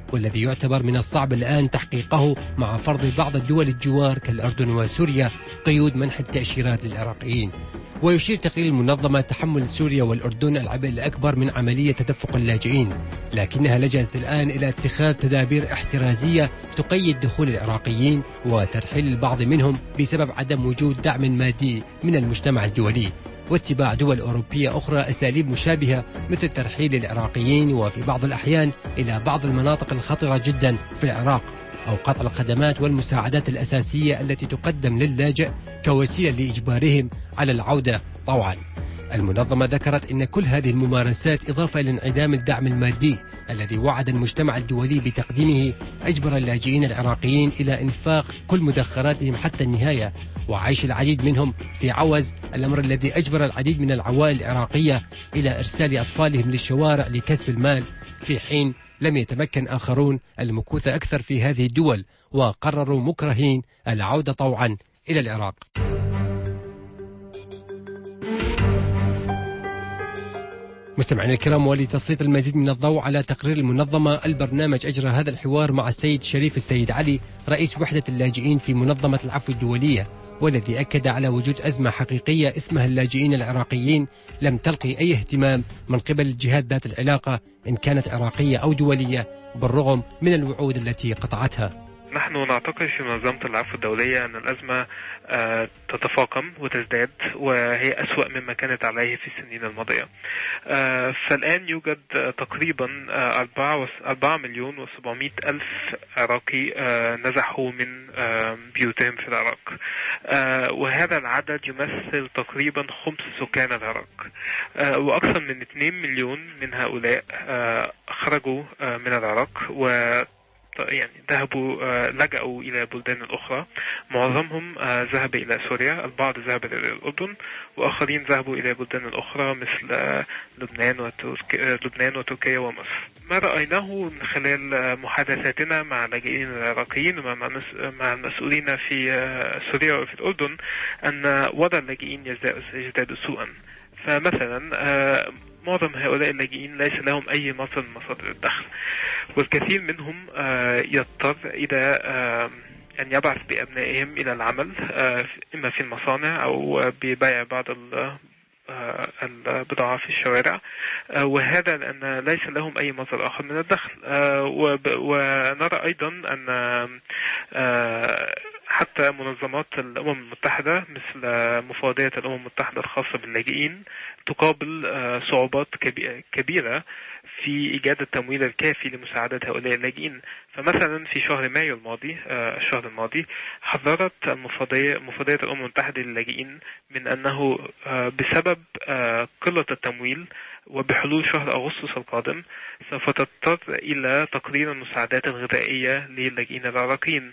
والذي يعتبر من الصعب الآن تحقيقه مع فرض بعض الدول الجوار كالأردن وسوريا قيود منح التأشيرات للعراقيين. ويشير تقرير المنظمة تحمل سوريا والأردن العبء الأكبر من عملية تدفق اللاجئين، لكنها لجأت الآن إلى اتخاذ تدابير احترازية تقيد دخول العراقيين وترحيل البعض منهم بسبب عدم وجود دعم مادي من المجتمع الدولي، واتباع دول أوروبية أخرى أساليب مشابهة مثل ترحيل العراقيين وفي بعض الأحيان إلى بعض المناطق الخطرة جدا في العراق، أو قطع الخدمات والمساعدات الأساسية التي تقدم للاجئ كوسيلة لإجبارهم على العودة طوعا. المنظمة ذكرت أن كل هذه الممارسات إضافة إلى انعدام الدعم المادي الذي وعد المجتمع الدولي بتقديمه أجبر اللاجئين العراقيين إلى إنفاق كل مدخراتهم حتى النهاية وعيش العديد منهم في عوز، الأمر الذي أجبر العديد من العوائل العراقية إلى إرسال أطفالهم للشوارع لكسب المال، في حين لم يتمكن آخرون المكوث أكثر في هذه الدول وقرروا مكرهين العودة طوعا إلى العراق. مستمعينا الكرام، ولتسليط المزيد من الضوء على تقرير المنظمة، البرنامج أجرى هذا الحوار مع السيد شريف السيد علي رئيس وحدة اللاجئين في منظمة العفو الدولية، والذي أكد على وجود أزمة حقيقية اسمها اللاجئين العراقيين لم تلقي أي اهتمام من قبل الجهات ذات العلاقة إن كانت عراقية أو دولية بالرغم من الوعود التي قطعتها. نحن نعتقد في منظمة العفو الدولية أن الأزمة تتفاقم وتزداد، وهي أسوأ مما كانت عليه في السنين الماضية. فالآن يوجد تقريبا 4,700,000 عراقي نزحوا من بيوتهم في العراق، وهذا العدد يمثل تقريبا خمس سكان العراق، وأكثر من 2 مليون من هؤلاء خرجوا من العراق يعني ذهبوا لجأوا إلى بلدان أخرى. معظمهم ذهب إلى سوريا، البعض ذهب إلى الأردن، وآخرين ذهبوا إلى بلدان أخرى مثل لبنان وتركيا ومصر. ما رأيناه من خلال محادثاتنا مع اللاجئين العراقيين ومع المسؤولين في سوريا وفي الأردن أن وضع اللاجئين يزداد سوءا. فمثلا معظم هؤلاء اللاجئين ليس لهم أي مصدر من مصادر الدخل، والكثير منهم يضطر إلى أن يبعث بأبنائهم إلى العمل إما في المصانع أو ببيع بعض البضاعة في الشوارع، وهذا لأن ليس لهم أي مصدر آخر من الدخل. ونرى أيضا أن حتى منظمات الأمم المتحدة مثل مفوضية الأمم المتحدة الخاصة باللاجئين تقابل صعوبات كبيرة في إيجاد التمويل الكافي لمساعدة هؤلاء اللاجئين. فمثلا في شهر مايو الماضي الشهر الماضي حذرت مفوضية الأمم المتحدة للاجئين من أنه بسبب قلة التمويل وبحلول شهر أغسطس القادم سوف تضطر إلى تقرير المساعدات الغذائية للاجئين العراقيين.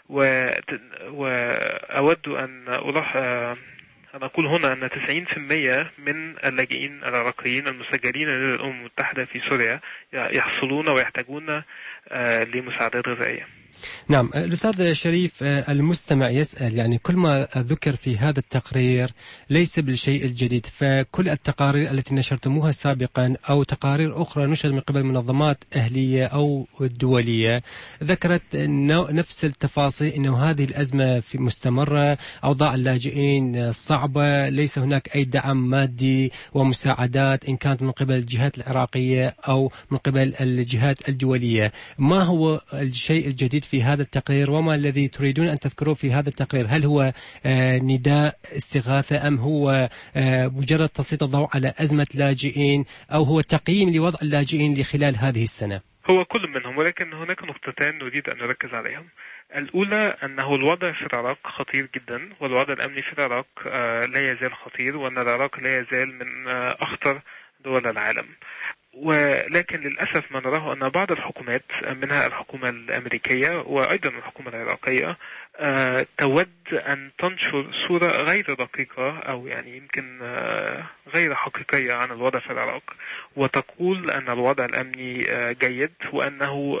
وأود أن أقول هنا أن 90% من اللاجئين العراقيين المسجلين لدى الأمم المتحدة في سوريا يحصلون ويحتاجون لمساعدات غذائية. نعم الأستاذ شريف، المستمع يسأل يعني كل ما ذكر في هذا التقرير ليس بالشيء الجديد، فكل التقارير التي نشرتموها سابقا أو تقارير أخرى نشرت من قبل منظمات أهلية أو دولية ذكرت نفس التفاصيل، أنه هذه الأزمة في مستمرة، أوضاع اللاجئين صعبة، ليس هناك أي دعم مادي ومساعدات إن كانت من قبل الجهات العراقية أو من قبل الجهات الدولية. ما هو الشيء الجديد في هذا التقرير وما الذي تريدون أن تذكروه في هذا التقرير؟ هل هو نداء استغاثة أم هو مجرد تسليط الضوء على أزمة لاجئين أو هو تقييم لوضع اللاجئين لخلال هذه السنة؟ هو كل منهم، ولكن هناك نقطتين نريد أن نركز عليهم. الأولى أنه الوضع في العراق خطير جدا، والوضع الأمني في العراق لا يزال خطير، وأن العراق لا يزال من أخطر دول العالم. ولكن للأسف ما نراه أن بعض الحكومات منها الحكومة الأمريكية وأيضا الحكومة العراقية تود أن تنشر صورة غير دقيقة أو يعني يمكن غير حقيقية عن الوضع في العراق، وتقول أن الوضع الأمني جيد وأنه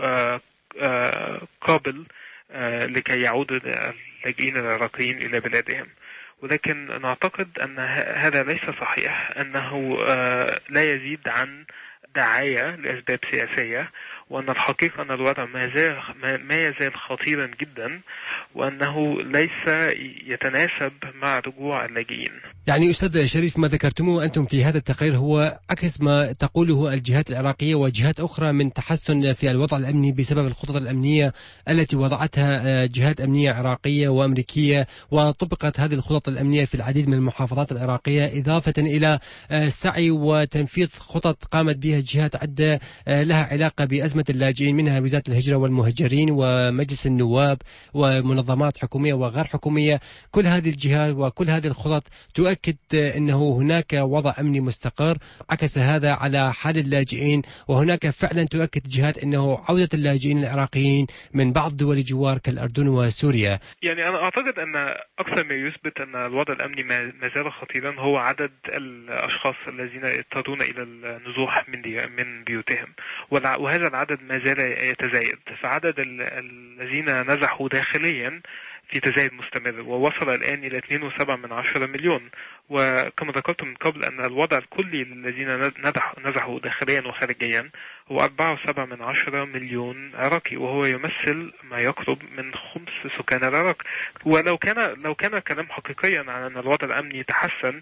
قابل لكي يعود اللاجئين العراقيين إلى بلادهم. ولكن نعتقد أن هذا ليس صحيح، أنه لا يزيد عن دعاية لأسباب سياسية، وأن الحقيقة أن الوضع ما يزال خطيرا جدا، وأنه ليس يتناسب مع رجوع اللاجئين. يعني أستاذ شريف، ما ذكرتموه أنتم في هذا التقرير هو عكس ما تقوله الجهات العراقية وجهات أخرى من تحسن في الوضع الأمني بسبب الخطط الأمنية التي وضعتها جهات أمنية عراقية وأمريكية، وطبقت هذه الخطط الأمنية في العديد من المحافظات العراقية، إضافة إلى سعي وتنفيذ خطط قامت بها جهات عدة لها علاقة بأزمة اللاجئين، منها وزارة الهجرة والمهجرين ومجلس النواب ومنظمات حكومية وغير حكومية. كل هذه الجهات وكل هذه الخطط تؤكد أنه هناك وضع أمني مستقر، عكس هذا على حال اللاجئين، وهناك فعلا تؤكد جهات أنه عودة اللاجئين العراقيين من بعض دول الجوار كالأردن وسوريا. يعني أنا أعتقد أن أكثر ما يثبت أن الوضع الأمني ما زال خطيرا هو عدد الأشخاص الذين يضطرون إلى النزوح من بيوتهم، وهذا العدد ما زال يتزايد، فعدد الذين نزحوا داخليا في تزايد مستمر، ووصل الآن إلى 2.7 مليون. وكما ذكرت من قبل أن الوضع الكلي للذين نزحوا داخليا وخارجيا هو 4.7 مليون عراقي، وهو يمثل ما يقرب من 5 سكان العراق. ولو كان كلام حقيقيا عن أن الوضع الأمني تحسن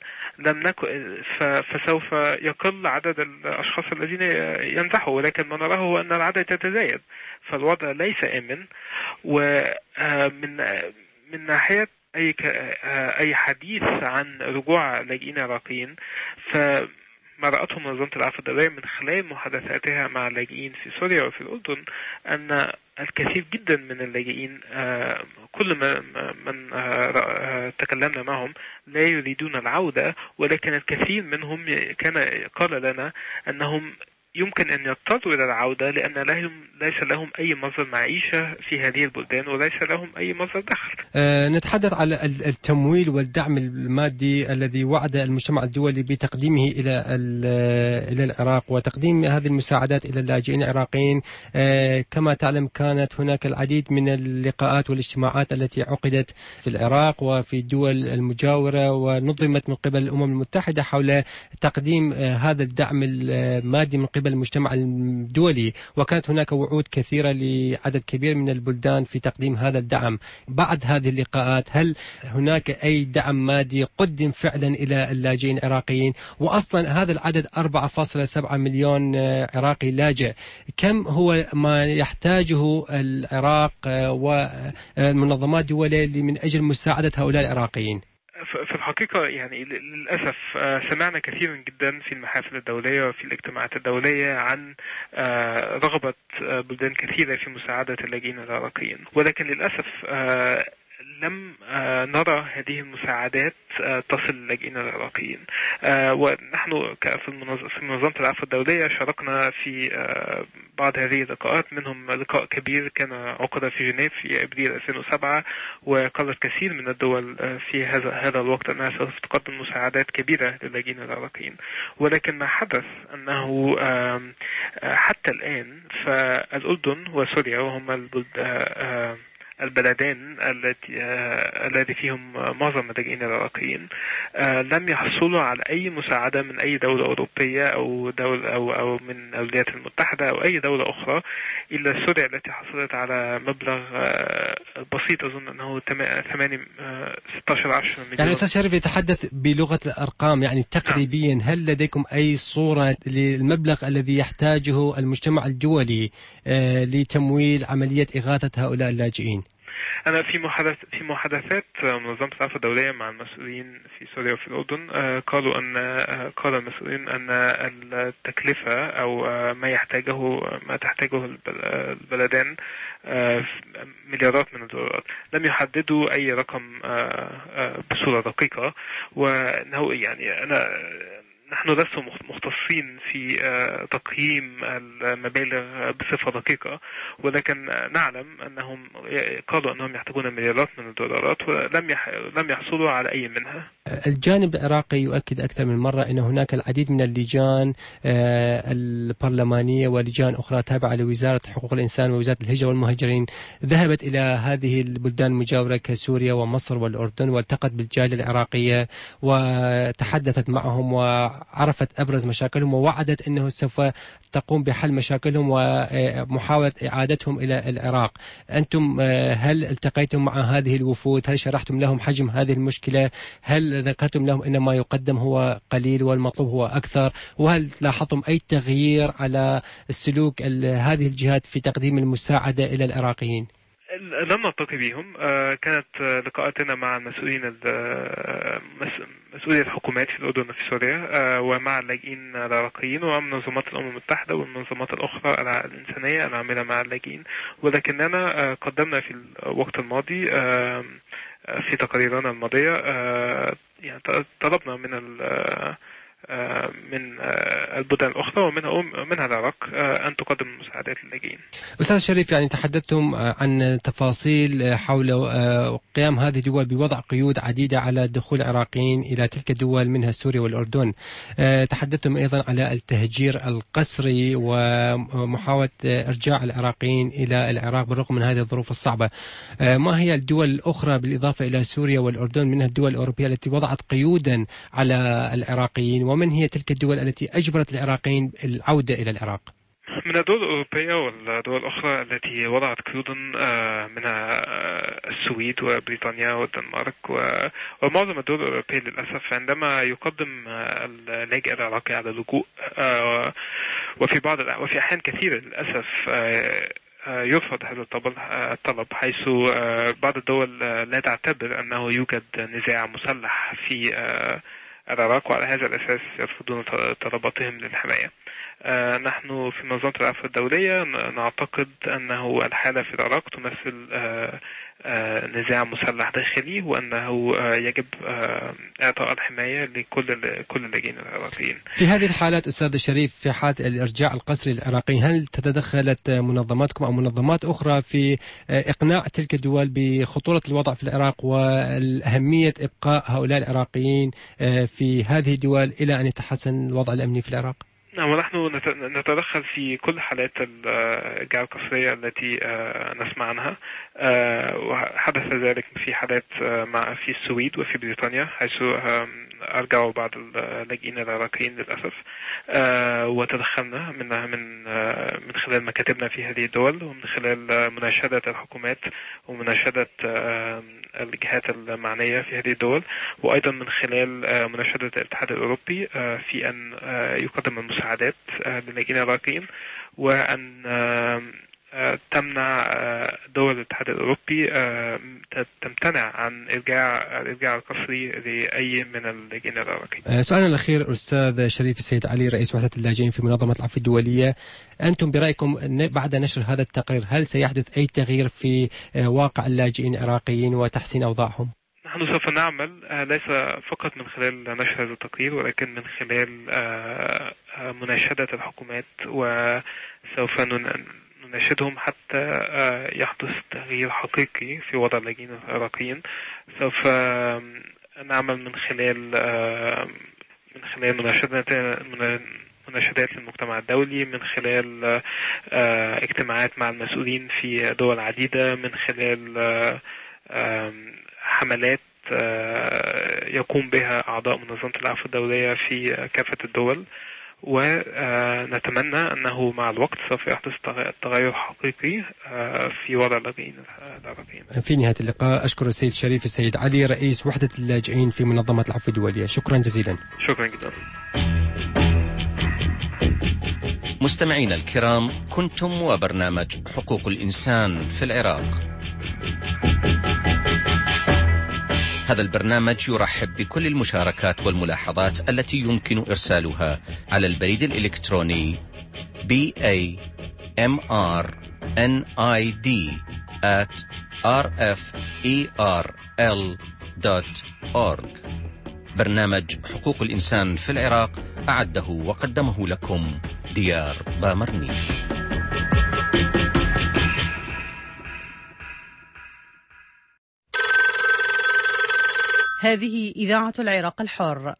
فسوف يقل عدد الأشخاص الذين ينزحوا، ولكن ما نراه هو أن العدد يتزايد، فالوضع ليس آمن. ومن ناحية أي حديث عن رجوع لاجئين عراقيين، فما رأته منظمة العفو الدولية من خلال محادثاتها مع اللاجئين في سوريا وفي الأردن أن الكثير جدا من اللاجئين كل من تكلمنا معهم لا يريدون العودة، ولكن الكثير منهم قال لنا أنهم يمكن أن يضطروا إلى العودة لأن ليس لهم أي مصدر معيشة في هذه البلدان وليس لهم أي مصدر دخل. نتحدث على التمويل والدعم المادي الذي وعد المجتمع الدولي بتقديمه إلى العراق وتقديم هذه المساعدات إلى اللاجئين العراقيين. كما تعلم كانت هناك العديد من اللقاءات والاجتماعات التي عقدت في العراق وفي الدول المجاورة ونظمت من قبل الأمم المتحدة حول تقديم هذا الدعم المادي من قبل المجتمع الدولي، وكانت هناك وعود كثيرة لعدد كبير من البلدان في تقديم هذا الدعم. بعد هذه اللقاءات هل هناك أي دعم مادي قدم فعلا إلى اللاجئين العراقيين؟ وأصلا هذا العدد 4.7 مليون عراقي لاجئ، كم هو ما يحتاجه العراق والمنظمات الدولية من أجل مساعدة هؤلاء العراقيين؟ في الحقيقة يعني للأسف سمعنا كثيرا جدا في المحافل الدولية وفي الاجتماعات الدولية عن رغبة بلدان كثيرة في مساعدة اللاجئين العراقيين، ولكن للأسف لم نرى هذه المساعدات تصل للاجئين العراقيين. ونحن في منظمة العفو الدولية شاركنا في بعض هذه اللقاءات، منهم لقاء كبير كان عقد في جنيف في أبريل 2007، وقالت كثير من الدول في هذا الوقت أنها سوف تقدم مساعدات كبيرة للاجئين العراقيين. ولكن ما حدث أنه حتى الآن فالأردن وسوريا وهم البلدان الذي فيهم معظم اللاجئين العراقيين لم يحصلوا على أي مساعدة من أي دولة أوروبية أو من الولايات المتحدة أو أي دولة أخرى، إلا سوريا التي حصلت على مبلغ بسيط، أظن أنه 16 مليون. يعني أستاذ شريف يتحدث بلغة الأرقام، يعني تقريبيا هل لديكم أي صورة للمبلغ الذي يحتاجه المجتمع الدولي لتمويل عملية إغاثة هؤلاء اللاجئين؟ أنا في محادثات منظمة العفو الدولية مع المسؤولين في سوريا وفي الأردن قال المسؤولين أن التكلفة أو ما تحتاجه البلدان مليارات من الدولارات. لم يحددوا أي رقم بصورة دقيقة، وأنه يعني نحن لسنا مختصين في تقييم المبالغ بصفة دقيقة، ولكن نعلم أنهم قالوا أنهم يحتاجون مليارات من الدولارات ولم يحصلوا على أي منها. الجانب العراقي يؤكد أكثر من مرة أن هناك العديد من اللجان البرلمانية ولجان أخرى تابعة لوزارة حقوق الإنسان ووزارة الهجرة والمهجرين ذهبت إلى هذه البلدان المجاورة كسوريا ومصر والأردن والتقت بالجالية العراقية وتحدثت معهم عرفت أبرز مشاكلهم ووعدت أنه سوف تقوم بحل مشاكلهم ومحاولة إعادتهم إلى العراق. أنتم هل التقيتم مع هذه الوفود؟ هل شرحتم لهم حجم هذه المشكلة؟ هل ذكرتم لهم أن ما يقدم هو قليل والمطلوب هو أكثر؟ وهل لاحظتم أي تغيير على السلوك هذه الجهات في تقديم المساعدة إلى العراقيين؟ لم نلتقي بهم. كانت لقاءاتنا مع المسؤولين مسؤولية الحكومات في الأردن وفي سوريا ومع اللاجئين العراقيين ومنظمات الأمم المتحدة والمنظمات الأخرى الإنسانية العاملة مع اللاجئين، ولكننا قدمنا في الوقت الماضي في تقاريرنا الماضية يعني طلبنا من البلدان الأخرى ومنها العراق أن تقدم المساعدات للاجئين. أستاذ شريف، يعني تحدثتم عن تفاصيل حول قيام هذه الدول بوضع قيود عديدة على دخول العراقيين إلى تلك الدول منها سوريا والأردن. تحدثتم أيضا على التهجير القسري ومحاولة إرجاع العراقيين إلى العراق بالرغم من هذه الظروف الصعبة. ما هي الدول الأخرى بالإضافة إلى سوريا والأردن منها الدول الأوروبية التي وضعت قيودا على العراقيين، ومن هي تلك الدول التي أجبرت العراقيين العودة إلى العراق؟ من الدول الأوروبية والدول الأخرى التي وضعت قيودا منها السويد وبريطانيا والدنمارك ومعظم الدول الأوروبية للأسف عندما يقدم اللاجئ العراقي على اللجوء وفي أحيان كثيرة للأسف يرفض هذا الطلب حيث بعض الدول لا تعتبر أنه يوجد نزاع مسلح في العراق، وعلى هذا الأساس يرفضون طلباتهم للحماية. نحن في منظمة العفو الدولية نعتقد أنه الحالة في العراق تمثل نزاع مسلح داخلي، وأنه يجب إعطاء الحماية لكل اللاجئين العراقيين. في هذه الحالات أستاذ الشريف، في حالة الإرجاع القسري للعراقيين، هل تدخلت منظماتكم أو منظمات أخرى في إقناع تلك الدول بخطورة الوضع في العراق والأهمية إبقاء هؤلاء العراقيين في هذه الدول إلى أن يتحسن الوضع الأمني في العراق؟ نعم، ونحن نتدخل في كل حالات الإرجاع القسرية التي نسمع عنها، وحدث ذلك في حالات في السويد وفي بريطانيا حيث أرجعوا بعض اللاجئين العراقيين للأسف، وتدخلنا من خلال مكاتبنا في هذه الدول ومن خلال مناشدة الحكومات ومناشدة الجهات المعنية في هذه الدول، وأيضا من خلال مناشدة الاتحاد الأوروبي في أن يقدم المساعدات للاجئين العراقيين، وأن تمنع دول الاتحاد الأوروبي تمتنع عن الإرجاع القسري لأي من اللاجئين العراقيين. سؤالنا الأخير أستاذ شريف السيد علي، رئيس وحدة اللاجئين في منظمة العفو الدولية، أنتم برأيكم بعد نشر هذا التقرير هل سيحدث أي تغيير في واقع اللاجئين العراقيين وتحسين أوضاعهم؟ نحن سوف نعمل ليس فقط من خلال نشر هذا التقرير، ولكن من خلال مناشدة الحكومات، وسوف نناشدهم حتى يحدث تغيير حقيقي في وضع اللاجئين العراقيين. سوف نعمل من خلال مناشدات للمجتمع الدولي، من خلال اجتماعات مع المسؤولين في دول عديدة، من خلال حملات يقوم بها أعضاء منظمة العفو الدولية في كافة الدول، ونتمنى أنه مع الوقت سوف يحدث تغير حقيقي في وضع اللاجئين العراقيين. في نهاية اللقاء أشكر السيد شريف السيد علي، رئيس وحدة اللاجئين في منظمة العفو الدولية. شكرا جزيلا. شكرا جدا. مستمعينا الكرام، كنتم وبرنامج حقوق الإنسان في العراق. هذا البرنامج يرحب بكل المشاركات والملاحظات التي يمكن إرسالها على البريد الإلكتروني bamrid@rferl.org. برنامج حقوق الإنسان في العراق أعده وقدمه لكم ديار بامرني. هذه إذاعة العراق الحر.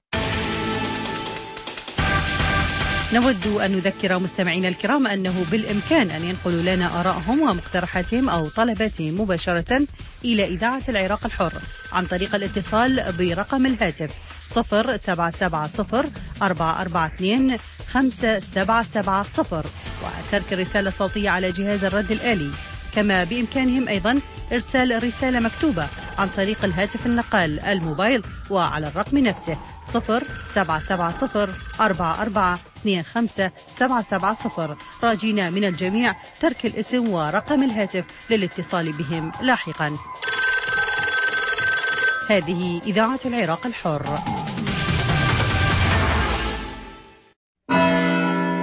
نود أن نذكر مستمعينا الكرام أنه بالإمكان أن ينقلوا لنا آراءهم ومقترحاتهم أو طلباتهم مباشرة إلى إذاعة العراق الحر عن طريق الاتصال برقم الهاتف 0770-442-577 وترك الرسالة الصوتية على جهاز الرد الآلي. كما بإمكانهم أيضا إرسال رسالة مكتوبة عن طريق الهاتف النقال الموبايل وعلى الرقم نفسه 0770-4425-770. راجينا من الجميع ترك الاسم ورقم الهاتف للاتصال بهم لاحقا. هذه إذاعة العراق الحر.